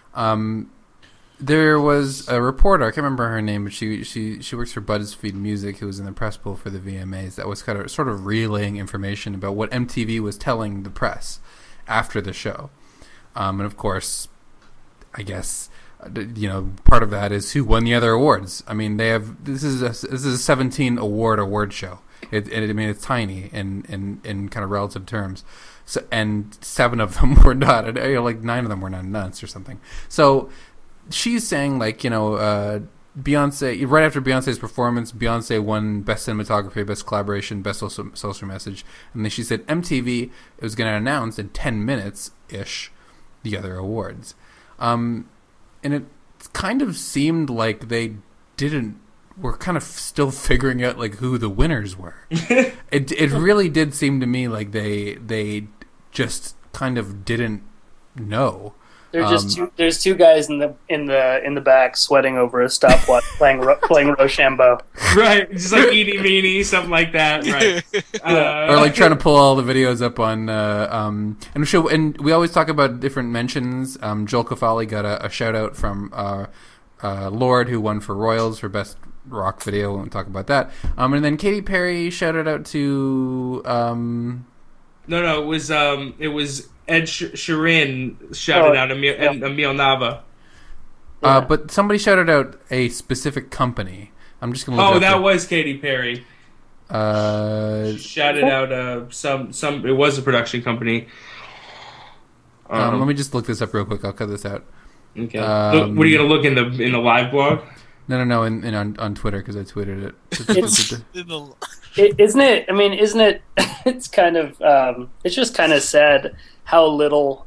there was a reporter, I can't remember her name, but she works for BuzzFeed Music, who was in the press pool for the VMAs, that was kind of sort of relaying information about what MTV was telling the press after the show. And of course, I guess, part of that is who won the other awards. I mean, this is a 17 award show. It's tiny in kind of relative terms. So, and 7 of them were not, like 9 of them were not nuts or something. So she's saying, like, Beyonce, right after Beyonce's performance, Beyonce won Best Cinematography, Best Collaboration, Best Social Message. And then she said MTV was going to announce in 10 minutes-ish the other awards. And it kind of seemed like they were kind of still figuring out, like, who the winners were. It really did seem to me like they just kind of didn't know. There's 2 guys in the back sweating over a stopwatch playing Rochambeau. Right, just like Eeny Meeny, something like that. Right, or like trying to pull all the videos up on and we always talk about different mentions. Joel Cafali got a shout out from Lorde, who won for Royals for best rock video. We won't talk about that. And then Katy Perry shouted out to No, it was Ed Sheeran shouted out Emil Nava. But somebody shouted out a specific company. I'm just gonna look it up. That was Katy Perry. Shouted out some. It was a production company. Let me just look this up real quick. I'll cut this out. Okay. What are you gonna look in the live blog? No. On Twitter, because I tweeted it. Isn't it? I mean, isn't it? It's kind of. It's just kind of sad how little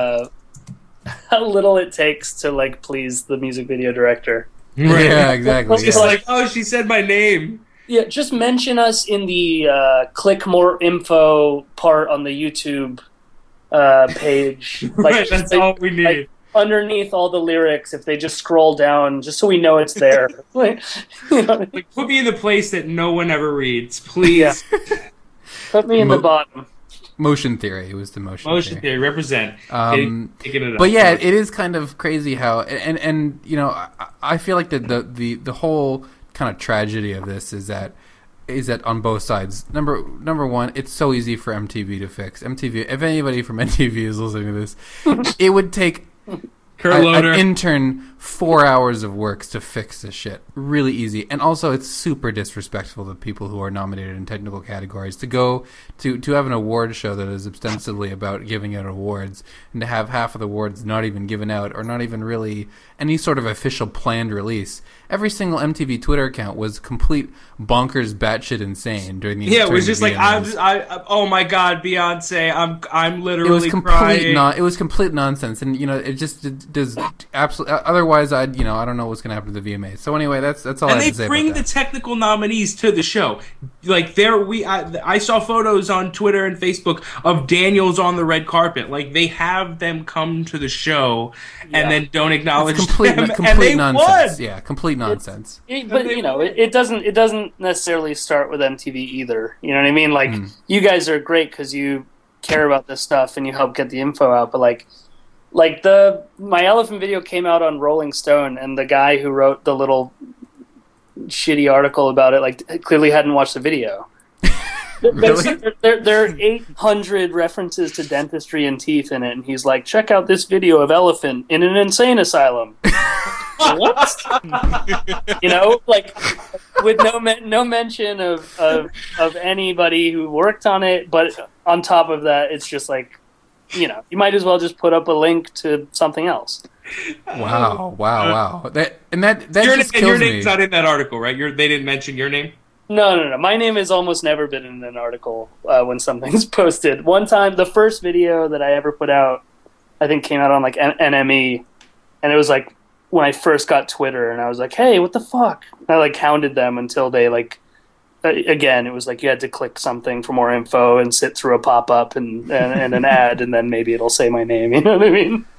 it takes to, like, please the music video director. Right. Yeah, exactly. It's just like, oh, she said my name. Yeah, just mention us in the click more info part on the YouTube page. Like, right, that's all we need. Like, underneath all the lyrics, if they just scroll down, just so we know it's there. Like, put me in the place that no one ever reads, please. Yeah. Put me in the bottom. Motion Theory. It was the Motion Theory. Represent. Taking it up. But yeah, it is kind of crazy how, and I feel like the whole kind of tragedy of this is that on both sides. Number one, it's so easy for MTV to fix. MTV, if anybody from MTV is listening to this, it would take an intern 4 hours of work to fix this shit. Really easy. And also, it's super disrespectful to people who are nominated in technical categories to go to have an award show that is ostensibly about giving out awards, and to have half of the awards not even given out, or not even really any sort of official planned release. Every single MTV Twitter account was complete bonkers, batshit insane during the it was just like, oh my god, Beyonce, I'm literally it was crying. It was complete nonsense, and it does absolutely. Otherwise, I don't know what's going to happen to the VMAs. So anyway, that's all I have to say about that. And they bring the technical nominees to the show. Like I saw photos on Twitter and Facebook of Daniels on the red carpet. Like, they have them come to the show and then don't acknowledge complete nonsense. Yeah, complete nonsense. But it doesn't necessarily start with MTV either. You know what I mean? Like, you guys are great because you care about this stuff and you help get the info out. But like My Elephant video came out on Rolling Stone, and the guy who wrote the little shitty article about it, like, clearly hadn't watched the video. Really? There are 800 references to dentistry and teeth in it, and he's like, check out this video of Elephant in an insane asylum. What? Like, with no mention of anybody who worked on it, but on top of that, it's just like, you might as well just put up a link to something else. Wow. That your just kills your me. name's not in that article, right? They didn't mention your name? No. My name has almost never been in an article when something's posted. One time, the first video that I ever put out, I think came out on, like, NME, and it was, like, when I first got Twitter, and I was like, hey, what the fuck? And I, like, hounded them until they, like, again, it was like you had to click something for more info and sit through a pop-up and an ad, and then maybe it'll say my name, you know what I mean?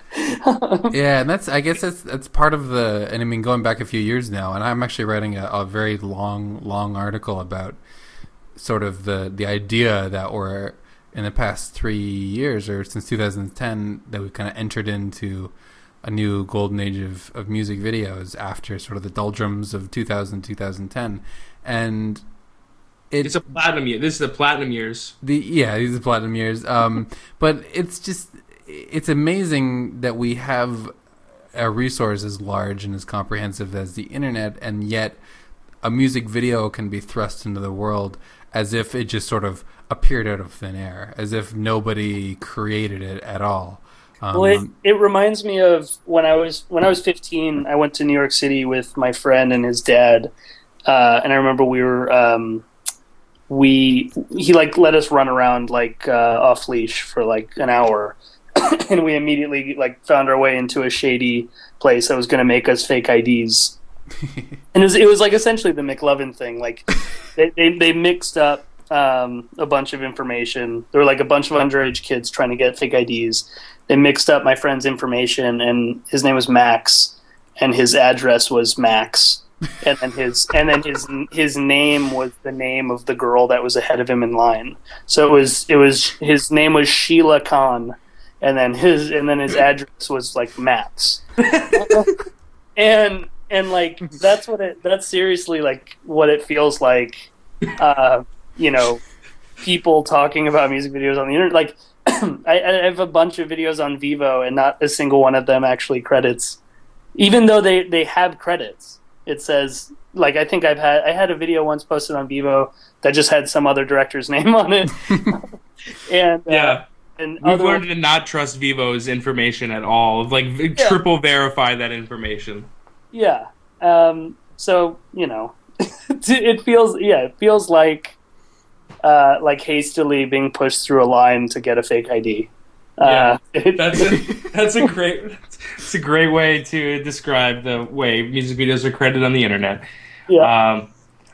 Yeah, and I guess that's part of the, and I mean, going back a few years now, and I'm actually writing a very long article about sort of the idea that we're, in the past 3 years, or since 2010, that we've kind of entered into a new golden age of music videos after sort of the doldrums of 2010. And it's a platinum year. This is the platinum years. These are the platinum years. But it's amazing that we have a resource as large and as comprehensive as the internet, and yet a music video can be thrust into the world as if it just sort of appeared out of thin air, as if nobody created it at all. Well, it reminds me of when I was 15. I went to New York City with my friend and his dad, and I remember we were he like let us run around like off leash for like an hour, and we immediately like found our way into a shady place that was going to make us fake IDs. And it was like essentially the McLovin thing. Like they mixed up a bunch of information. There were like a bunch of underage kids trying to get fake IDs. They mixed up my friend's information, and his name was Max, and his address was Max, and then his name was the name of the girl that was ahead of him in line. So it was his name was Sheila Khan, and then his address was like Max, and like that's seriously like what it feels like, people talking about music videos on the internet. Like I have a bunch of videos on Vevo, and not a single one of them actually credits, even though they have credits. It says, like, I think I had a video once posted on Vevo that just had some other director's name on it. And yeah. And we've learned to not trust Vevo's information at all. Like, triple verify that information. Yeah. So, it feels like hastily being pushed through a line to get a fake ID. That's a great way to describe the way music videos are credited on the internet. Yeah.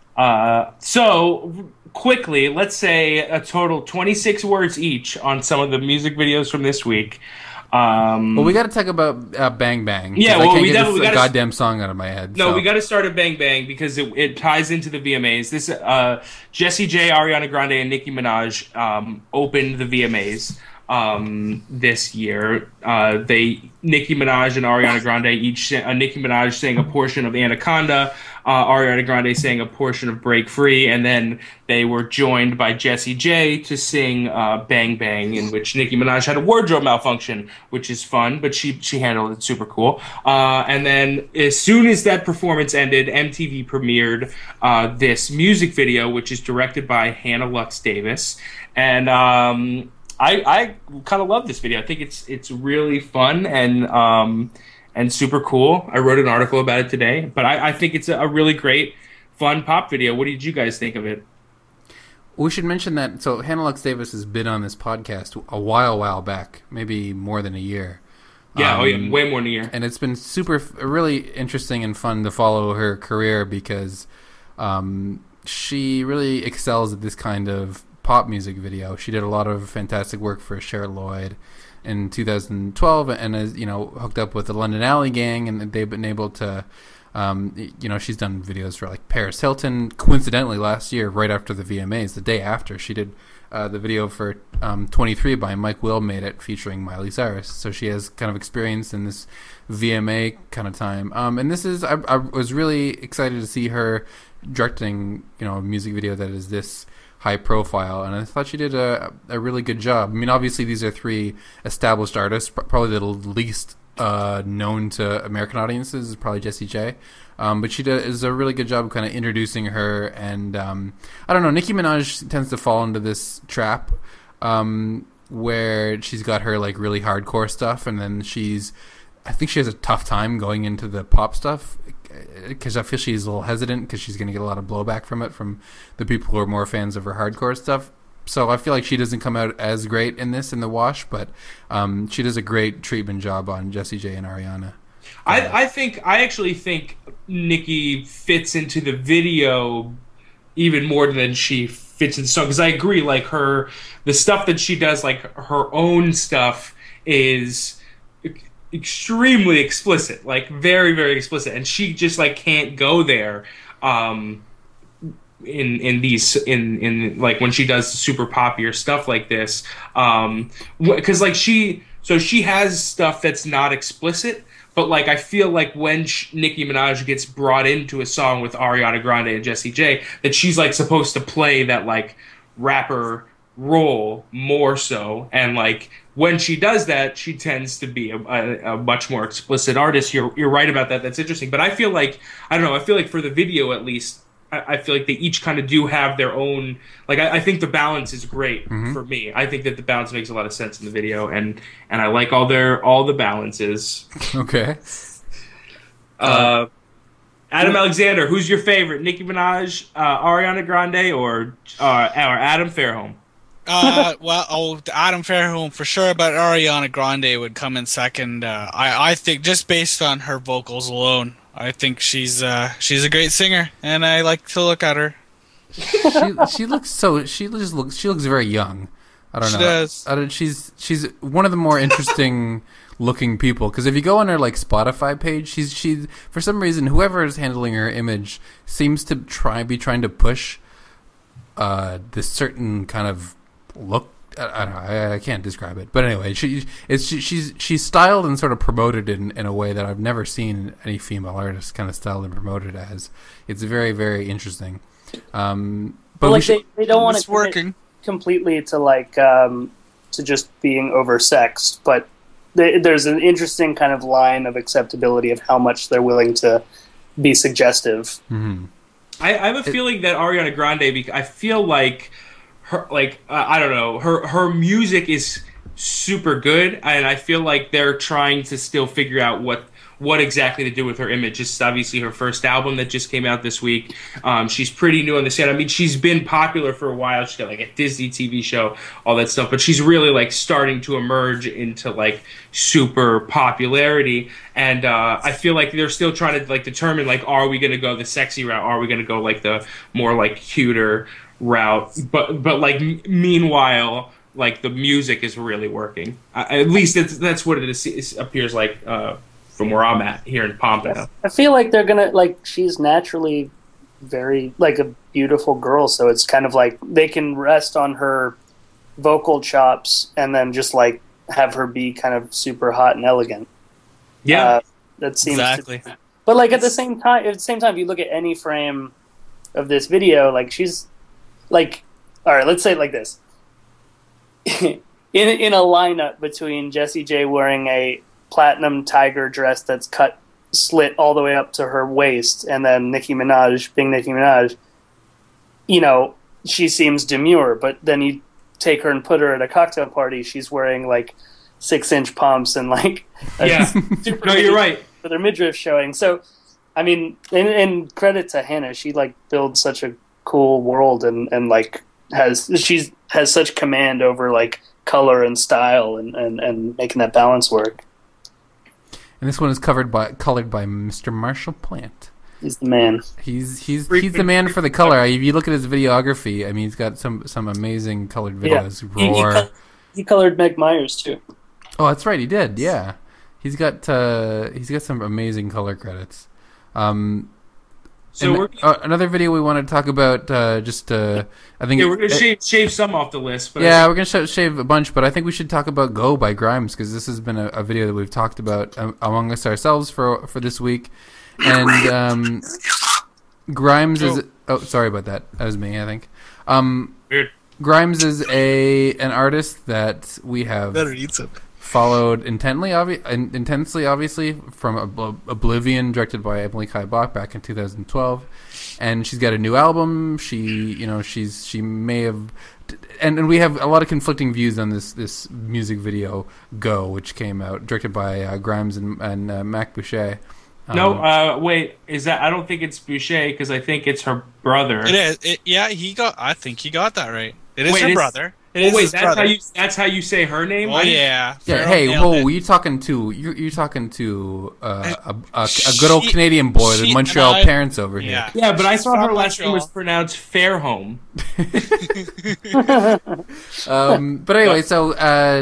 So quickly, let's say a total 26 words each on some of the music videos from this week. Well, we got to talk about Bang Bang. Yeah, well, we got a goddamn song out of my head. No, we got to start at Bang Bang because it ties into the VMAs. This Jessie J, Ariana Grande, and Nicki Minaj opened the VMAs this year. Nicki Minaj and Ariana Grande each Nicki Minaj sang a portion of Anaconda, Ariana Grande sang a portion of Break Free, and then they were joined by Jessie J to sing Bang Bang, in which Nicki Minaj had a wardrobe malfunction, which is fun, but she handled it super cool. And then as soon as that performance ended, MTV premiered this music video, which is directed by Hannah Lux Davis, and I kind of love this video. I think it's really fun and super cool. I wrote an article about it today, but I think it's a really great, fun pop video. What did you guys think of it? We should mention that, so Hannah Lux Davis has been on this podcast a while back, maybe more than a year. Yeah, way more than a year. And it's been really interesting and fun to follow her career because she really excels at this kind of pop music video. She did a lot of fantastic work for Cher Lloyd in 2012, and is hooked up with the London Alley Gang, and they've been able to, she's done videos for like Paris Hilton. Coincidentally, last year, right after the VMAs, the day after, she did the video for 23 by Mike Will Made It, featuring Miley Cyrus. So she has kind of experience in this VMA kind of time. And this is, I was really excited to see her directing, a music video that is this high profile, and I thought she did a really good job. I mean, obviously these are three established artists. Probably the least known to American audiences is probably Jessie J, but she does a really good job of kind of introducing her. And I don't know, Nicki Minaj tends to fall into this trap where she's got her like really hardcore stuff, and then I think she has a tough time going into the pop stuff, because I feel she's a little hesitant because she's going to get a lot of blowback from it from the people who are more fans of her hardcore stuff. So I feel like she doesn't come out as great in The Wash, but she does a great treatment job on Jessie J and Ariana. I actually think Nicki fits into the video even more than she fits in the song, because I agree, like the stuff that she does, like her own stuff, is extremely explicit, like very, very explicit, and she just like can't go there. In these in like when she does super popular stuff like this, because like she has stuff that's not explicit, but like I feel like when Nicki Minaj gets brought into a song with Ariana Grande and Jessie J, that she's like supposed to play that like rapper role more so, and like when she does that, she tends to be a much more explicit artist. You're right about that. That's interesting, but I feel like I don't know. I feel like for the video at least, I feel like they each kind of do have their own. Like I think the balance is great for me. I think that the balance makes a lot of sense in the video, and I like all the balances. Okay. Adam Alexander, who's your favorite? Nicki Minaj, Ariana Grande, or Adam Fairholm? Adam Fairholm for sure, but Ariana Grande would come in second. I think just based on her vocals alone, I think she's a great singer, and I like to look at her. She looks very young. I don't know. Does. She's one of the more interesting looking people, because if you go on her like Spotify page, she's for some reason, whoever is handling her image seems to be trying to push this certain kind of look. I don't know. I can't describe it, but anyway, she's styled and sort of promoted in a way that I've never seen any female artist kind of styled and promoted as. It's very, very interesting. But like they don't want it's to working completely to like to just being oversexed, but there's an interesting kind of line of acceptability of how much they're willing to be suggestive. Mm-hmm. I have a feeling that Ariana Grande, I feel like her, like I don't know, her music is super good, and I feel like they're trying to still figure out what exactly to do with her image. This is obviously her first album that just came out this week. She's pretty new on the scene. I mean, she's been popular for a while. She's got like a Disney TV show, all that stuff, but she's really like starting to emerge into like super popularity. And I feel like they're still trying to like determine like, are we going to go the sexy route? Are we going to go like the more like cuter route? But like meanwhile, like the music is really working. At least that's what it appears like. From where I'm at here in Pompano, I feel like they're gonna like she's naturally very like a beautiful girl, so it's kind of like they can rest on her vocal chops and then just like have her be kind of super hot and elegant. Yeah, that seems exactly. But like at the same time, if you look at any frame of this video, like she's like, all right, let's say it like this: in a lineup between Jessie J wearing a platinum tiger dress that's slit all the way up to her waist, and then Nicki Minaj being Nicki Minaj, you know, she seems demure, but then you take her and put her at a cocktail party, she's wearing like 6-inch pumps and like super no, you're right, with her midriff showing. So I mean, and credit to Hannah, she like builds such a cool world and like has such command over like color and style and making that balance work. And this one is colored by Mr. Marshall Plant. He's the man. He's the man for the color. If you look at his videography, I mean, he's got some amazing colored videos. Yeah. Roar. He colored Meg Myers too. Oh, that's right, he did. Yeah, he's got some amazing color credits. So another video we want to talk about. I think we're gonna shave some off the list. But yeah, we're gonna shave a bunch, but I think we should talk about "Go" by Grimes, because this has been a video that we've talked about among us ourselves for this week. And Grimes is sorry about that. That was me, I think. Weird. Grimes is an artist that we have followed intensely, obviously, from Oblivion, directed by Emily Kai Bach back in 2012, and she's got a new album. She may have, and we have a lot of conflicting views on this music video, "Go," which came out, directed by Grimes and Mac Boucher. Wait, is that? I don't think it's Boucher, because I think it's her brother. It is. I think he got that right. It is her brother. It is Wait, his brother. that's how you say her name? Oh yeah. Yeah, Farrell hey, nailed whoa! it. You're talking to a good old Canadian boy with she Montreal and I- parents over Yeah. Yeah, but I She's thought her from last name was Montreal. pronounced Fairholm. here. But anyway, so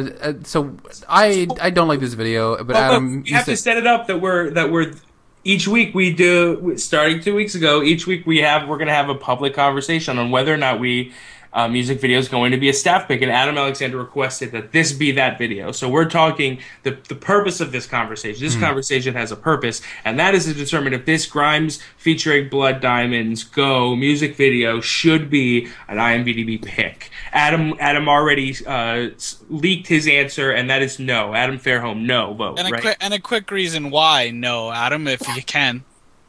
I don't like this video, but Well, Adam, look, we have to set it up that we're each week we do, starting 2 weeks ago. Each week we're going to have a public conversation on whether or not music video is going to be a staff pick, and Adam Alexander requested that this be that video. So we're talking the purpose of this conversation. This conversation has a purpose, and that is to determine if this Grimes featuring Blood Diamonds Go music video should be an IMDb pick. Adam already leaked his answer, and that is no. Adam Fairholm, no vote. Right? And a quick reason why no, Adam, if you can.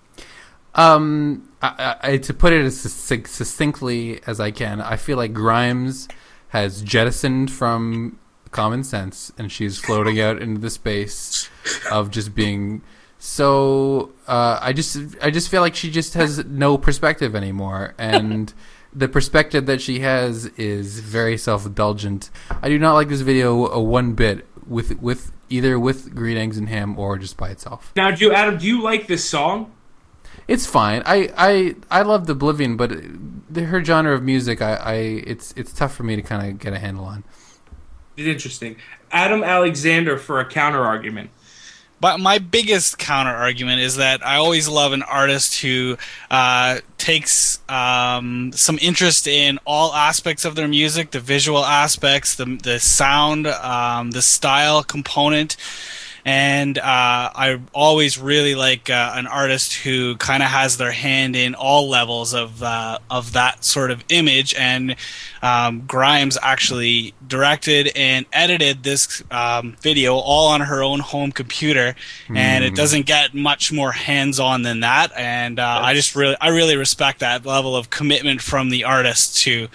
To put it as succinctly as I can, I feel like Grimes has jettisoned from common sense, and she's floating out into the space of just being so. I just feel like she just has no perspective anymore, and the perspective that she has is very self-indulgent. I do not like this video one bit, with either with Green Eggs and Ham or just by itself. Now, do you like this song? It's fine. I loved Oblivion, but her genre of music, it's tough for me to kind of get a handle on. It's interesting. Adam Alexander for a counter argument. But my biggest counter argument is that I always love an artist who takes some interest in all aspects of their music, the visual aspects, the sound, the style component. And I always really like an artist who kind of has their hand in all levels of that sort of image. And Grimes actually directed and edited this video all on her own home computer, and it doesn't get much more hands-on than that. And I really respect that level of commitment from the artist to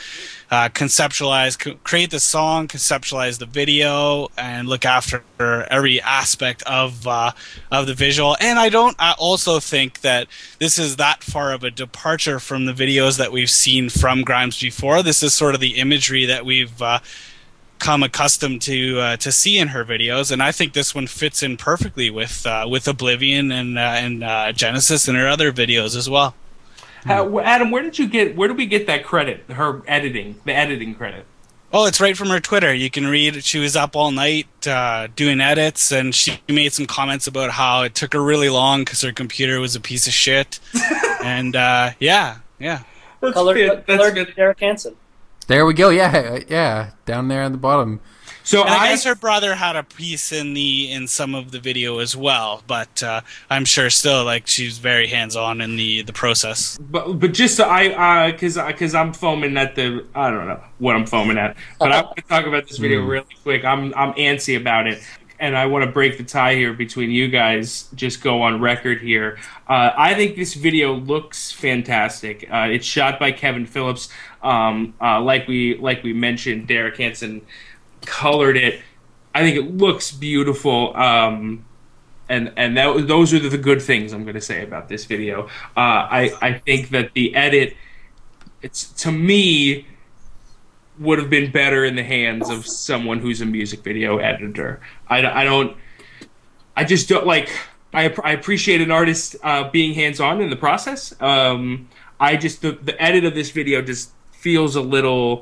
create the song, conceptualize the video, and look after every aspect of the visual. And I also think that this is that far of a departure from the videos that we've seen from Grimes before. This is sort of the imagery that we've come accustomed to see in her videos, and I think this one fits in perfectly with Oblivion and Genesis and her other videos as well. Adam, where did we get that credit? The editing credit. Oh, it's right from her Twitter. You can read. She was up all night doing edits, and she made some comments about how it took her really long because her computer was a piece of shit. And yeah. That's Color good. Derek Hansen. There we go. Yeah, down there on the bottom. So And I guess her brother had a piece in some of the video as well, but I'm sure still she's very hands on in the process. But just because I'm foaming at I don't know what I'm foaming at, but I want to talk about this video really quick. I'm antsy about it, and I want to break the tie here between you guys. Just go on record here. I think this video looks fantastic. It's shot by Kevin Phillips. Like we mentioned, Derek Hansen colored it. I think it looks beautiful. And those are the good things I'm going to say about this video. I think that the edit, to me, would have been better in the hands of someone who's a music video editor. I appreciate an artist being hands-on in the process. The edit of this video just feels a little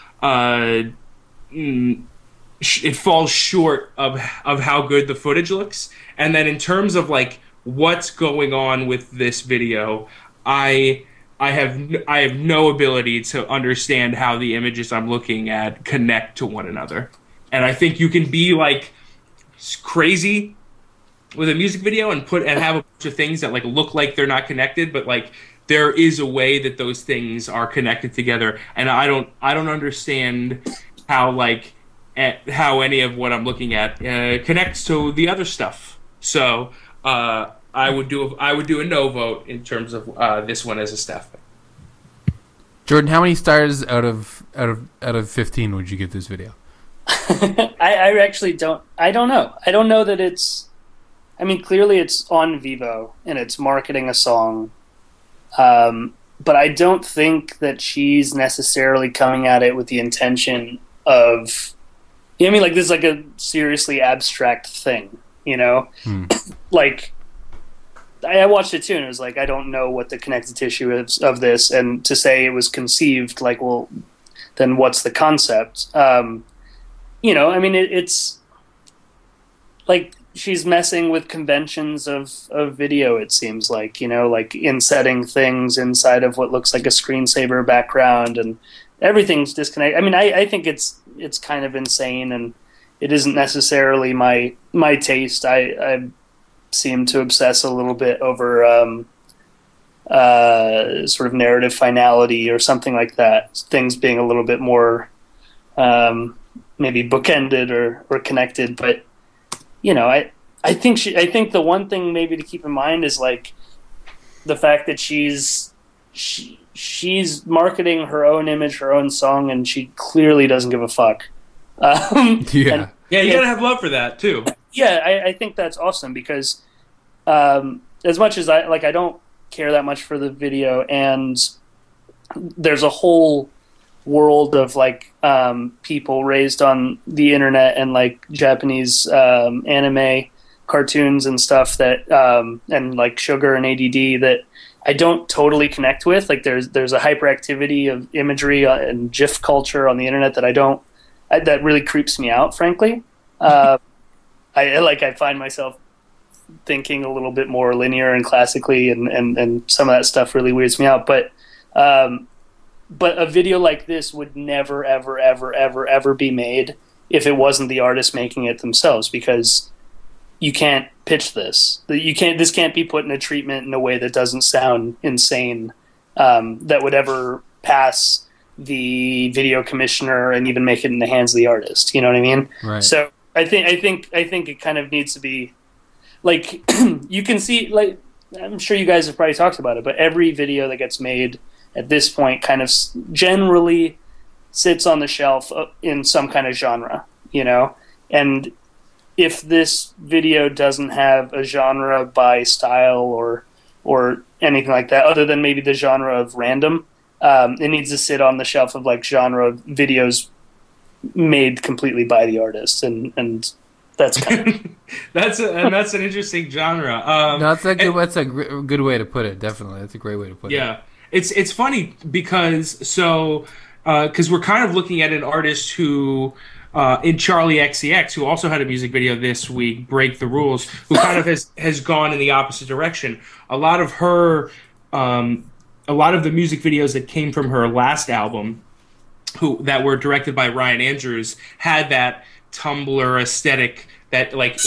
it falls short of how good the footage looks. And then in terms of what's going on with this video, I have no ability to understand how the images I'm looking at connect to one another. And I think you can be crazy with a music video and have a bunch of things that look like they're not connected, but there is a way that those things are connected together. And I don't understand how how any of what I'm looking at connects to the other stuff. So I would do a no vote in terms of this one as a staff pick. Jordan, how many stars out of 15 would you give this video? I actually don't. I don't know. I don't know that it's. I mean, clearly it's on Vivo and it's marketing a song, but I don't think that she's necessarily coming at it with the intention of. I mean, like this is like a seriously abstract thing, you know. Like I watched it too, and it was like I don't know what the connective tissue is of this, and to say it was conceived, like, well, then what's the concept? You know, I mean, it's like she's messing with conventions of video, it seems like, you know, like insetting things inside of what looks like a screensaver background, and everything's disconnected. I mean, I think it's kind of insane, and it isn't necessarily my taste. I seem to obsess a little bit over sort of narrative finality or something like that. Things being a little bit more maybe bookended or connected, but you know, I think the one thing maybe to keep in mind is like the fact that she's marketing her own image, her own song, and she clearly doesn't give a fuck. Yeah, you gotta have love for that too. Yeah, I think that's awesome because as much as I don't care that much for the video, and there's a whole world of like people raised on the internet and like Japanese anime cartoons and stuff that and like sugar and ADD that I don't totally connect with. Like there's a hyperactivity of imagery and GIF culture on the internet that that really creeps me out, frankly. I find myself thinking a little bit more linear and classically, and some of that stuff really weirds me out. But a video like this would never, ever, ever, ever, ever be made if it wasn't the artist making it themselves, because you can't pitch this. This can't be put in a treatment in a way that doesn't sound insane, that would ever pass the video commissioner and even make it in the hands of the artist. You know what I mean? Right. So I think it kind of needs to be like you can see, like, I'm sure you guys have probably talked about it, but every video that gets made at this point kind of generally sits on the shelf in some kind of genre, you know? And if this video doesn't have a genre by style or anything like that, other than maybe the genre of random, it needs to sit on the shelf of like genre videos made completely by the artist, and that's kind of that's an interesting genre. No, that's a good way to put it. Definitely, that's a great way to put it. Yeah, it's funny because we're kind of looking at an artist who. In Charlie XCX, who also had a music video this week, Break the Rules, who kind of has gone in the opposite direction. A lot of the music videos that came from her last album, that were directed by Ryan Andrews, had that Tumblr aesthetic that, like,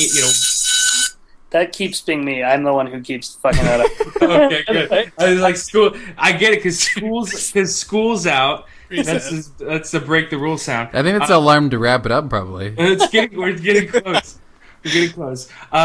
that keeps being me. I'm the one who keeps fucking that up. Okay, good. I was like, school. I get it because school's out. That's the Break the Rules sound. I think that's the alarm to wrap it up, probably. We're getting close. We're getting close.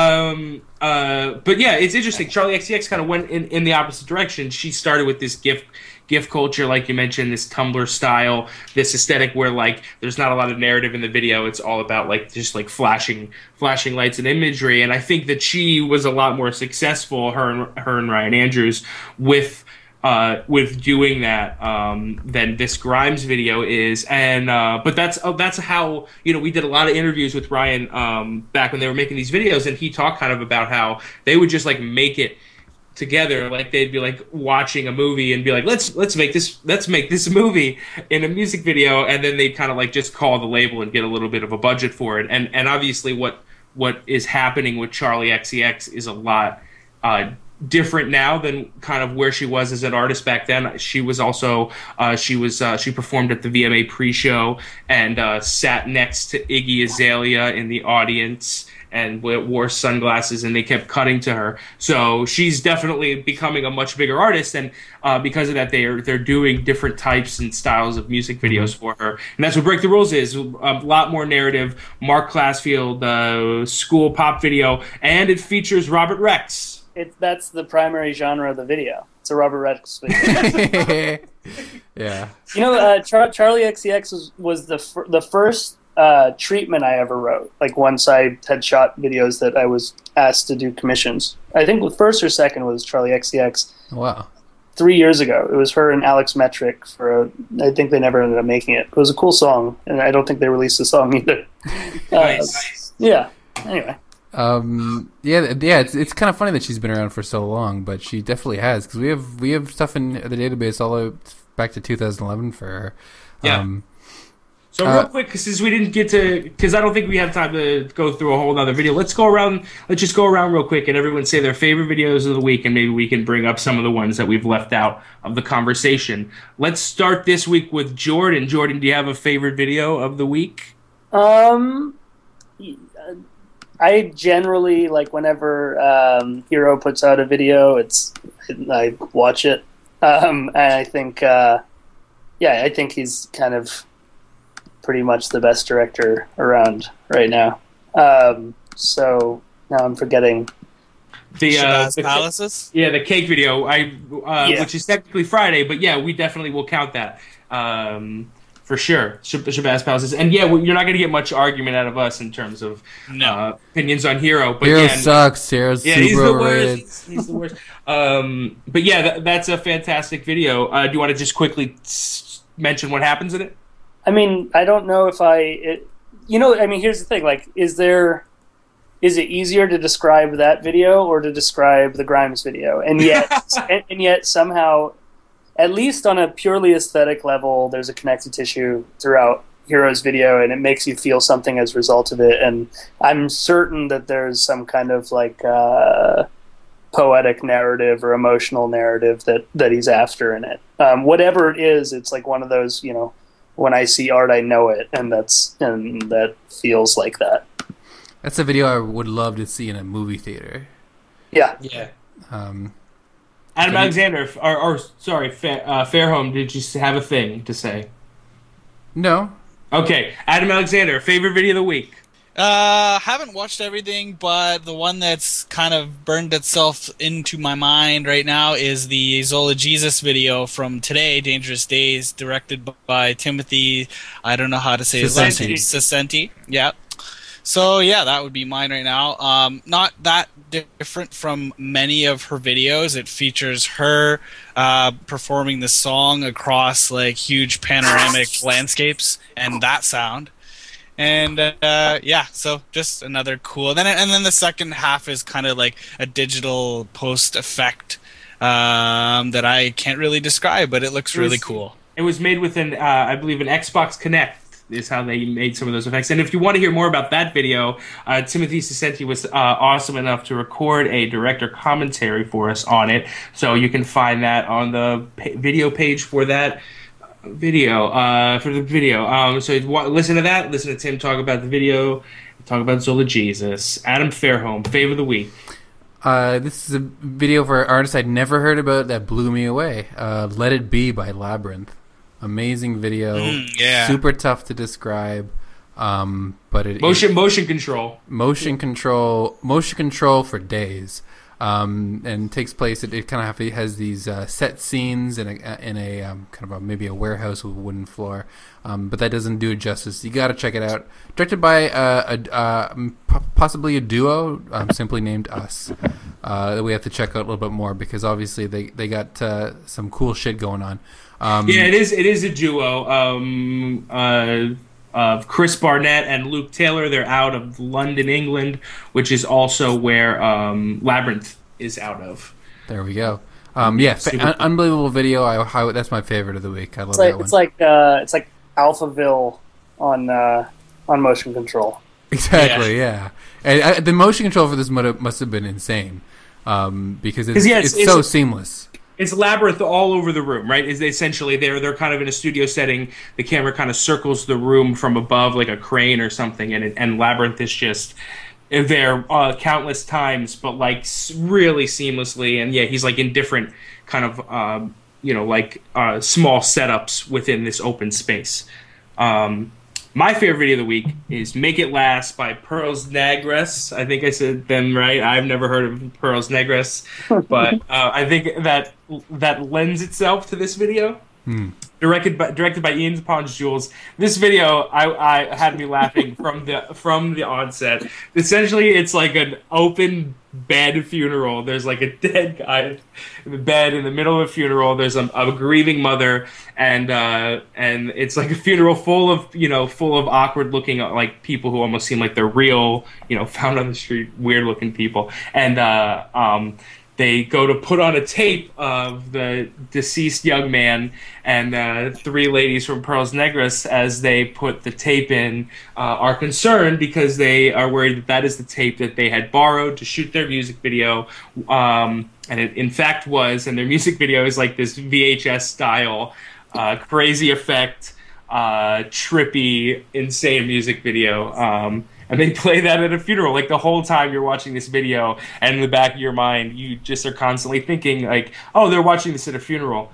But yeah, it's interesting. Charlie XCX kind of went in the opposite direction. She started with this GIF culture, like you mentioned, this Tumblr style, this aesthetic where like there's not a lot of narrative in the video. It's all about like just like flashing lights and imagery. And I think that she was a lot more successful, her and Ryan Andrews, with doing that than this Grimes video is, and but that's how, you know, we did a lot of interviews with Ryan back when they were making these videos, and he talked kind of about how they would just like make it together, like they'd be like watching a movie and be like, let's make this movie in a music video, and then they'd kind of like just call the label and get a little bit of a budget for it, and obviously what is happening with Charlie XCX is a lot different now than kind of where she was as an artist back then. She was also she performed at the VMA pre-show and sat next to Iggy Azalea in the audience and wore sunglasses, and they kept cutting to her. So she's definitely becoming a much bigger artist, and because of that, they're doing different types and styles of music videos for her. And that's what Break the Rules is: a lot more narrative. Mark Classfield, school pop video, and it features Robert Rex. That's the primary genre of the video. It's a Robert Rex video. Yeah. You know, Charlie XCX was the first treatment I ever wrote. Like once I had shot videos that I was asked to do commissions. I think the first or second was Charlie XCX. Wow. 3 years ago. It was her and Alex Metric I think they never ended up making it. It was a cool song, and I don't think they released the song either. Nice. Yeah. Anyway. It's kind of funny that she's been around for so long, but she definitely has, because we have stuff in the database all the way back to 2011 for her. Yeah. So real quick, since we didn't get to, because I don't think we have time to go through a whole other video. Let's just go around real quick and everyone say their favorite videos of the week, and maybe we can bring up some of the ones that we've left out of the conversation. Let's start this week with Jordan. Jordan, do you have a favorite video of the week? I generally, like, whenever Hero puts out a video, I watch it. And I think, I think he's kind of pretty much the best director around right now. So now I'm forgetting the Palaces. Yeah, the cake video. Which is technically Friday, but yeah, we definitely will count that for sure. Shabazz Palaces, and yeah, you're not going to get much argument out of us in terms of opinions on Hero. But Hero sucks. Hero's super overrated. He's the worst. But yeah, that's a fantastic video. Do you want to just quickly mention what happens in it? I mean, I don't know if here's the thing, like, is it easier to describe that video or to describe the Grimes video? And yet, and yet somehow, at least on a purely aesthetic level, there's a connective tissue throughout Hero's video, and it makes you feel something as a result of it. And I'm certain that there's some kind of, like, poetic narrative or emotional narrative that he's after in it. Whatever it is, it's like one of those, when I see art, I know it, and that feels like that. That's a video I would love to see in a movie theater. Yeah. Yeah. Adam Alexander, Fairholm, did you have a thing to say? No. Okay, Adam Alexander, favorite video of the week. Haven't watched everything, but the one that's kind of burned itself into my mind right now is the Zola Jesus video from today, Dangerous Days, directed by Timothy, I don't know how to say his last name, Sicenti. Yeah. So yeah, that would be mine right now. Not that different from many of her videos. It features her performing the song across, like, huge panoramic landscapes and that sound. And so just another cool. And then the second half is kind of like a digital post effect that I can't really describe, but it looks really cool. It was made with I believe an Xbox Kinect is how they made some of those effects. And if you want to hear more about that video, Timothy Sicenti was awesome enough to record a director commentary for us on it. So you can find that on the video page for that video. So listen to that. Listen to Tim talk about the video. Talk about Zola Jesus. Adam Fairholm, favorite of the week. This is a video for an artist I'd never heard about that blew me away. Let It Be by Labyrinth. Amazing video. Super tough to describe. But motion control for days. And takes place. It kind of has these set scenes in a kind of maybe a warehouse with a wooden floor, but that doesn't do it justice. You got to check it out. Directed by possibly a duo, simply named Us. That we have to check out a little bit more, because obviously they got some cool shit going on. It is a duo of Chris Barnett and Luke Taylor. They're out of London, England, which is also where Labyrinth is out of. There we go. Unbelievable video. That's my favorite of the week. I love that one. It's like Alphaville on motion control. Exactly. Yeah. And the motion control for this must have been insane, because it's so seamless. It's Labyrinth all over the room, right? Is essentially they're kind of in a studio setting. The camera kind of circles the room from above, like a crane or something, and Labyrinth is just there countless times, but like really seamlessly. And yeah, he's like in different kind of small setups within this open space. My favorite video of the week is Make It Last by Pearls Negress. I think I said them right. I've never heard of Pearls Negress, but I think that lends itself to this video. directed by Ian Ponge Jules. This video I had me laughing from the onset. Essentially, it's like an open bed funeral. There's like a dead guy in the bed in the middle of a funeral. There's a grieving mother, and it's like a funeral full of awkward looking like people who almost seem like they're real, found on the street, weird looking people, and they go to put on a tape of the deceased young man, and 3 ladies from Pearls Negras, as they put the tape in, are concerned because they are worried that is the tape that they had borrowed to shoot their music video. And it in fact was, and their music video is like this VHS style, crazy effect, trippy, insane music video. And they play that at a funeral. Like, the whole time you're watching this video, and in the back of your mind, you just are constantly thinking, like, oh, they're watching this at a funeral.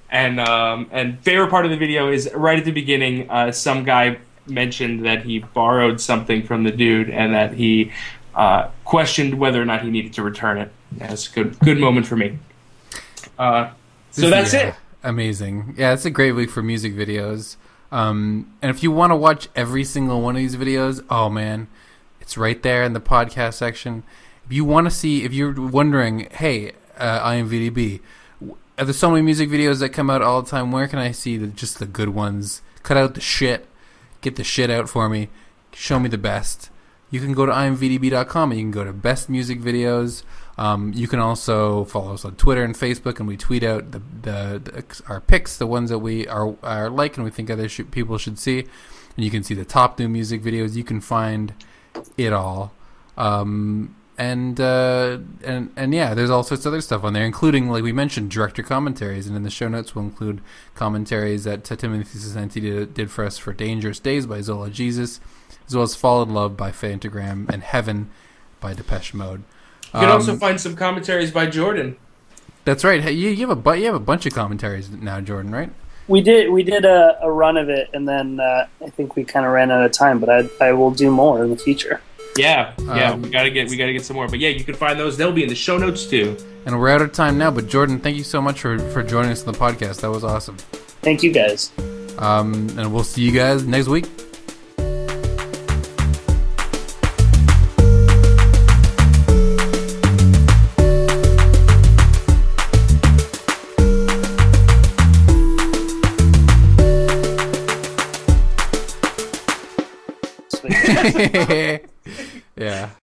And favorite part of the video is right at the beginning, some guy mentioned that he borrowed something from the dude, and that he questioned whether or not he needed to return it. That's a good moment for me. So that's it. Amazing. Yeah, it's a great week for music videos. And if you want to watch every single one of these videos, oh man, it's right there in the podcast section. If you want to see, if you're wondering, hey, IMVDB, there's so many music videos that come out all the time. Where can I see just the good ones? Cut out the shit. Get the shit out for me. Show me the best. You can go to imvdb.com and you can go to best music videos. You can also follow us on Twitter and Facebook, and we tweet out our picks, the ones that we are like and we think other people should see. And you can see the top new music videos. You can find it all. And yeah, there's all sorts of other stuff on there, including, like we mentioned, director commentaries. And in the show notes, we'll include commentaries that Timothy Sesenti did for us for Dangerous Days by Zola Jesus, as well as Fall in Love by Fantagram and Heaven by Depeche Mode. You can also find some commentaries by Jordan. That's right. Hey, you have a bunch of commentaries now, Jordan, right? We did a run of it, and then I think we kind of ran out of time. But I will do more in the future. Yeah, we gotta get some more. But yeah, you can find those. They'll be in the show notes too. And we're out of time now. But Jordan, thank you so much for joining us on the podcast. That was awesome. Thank you, guys. And we'll see you guys next week. Yeah.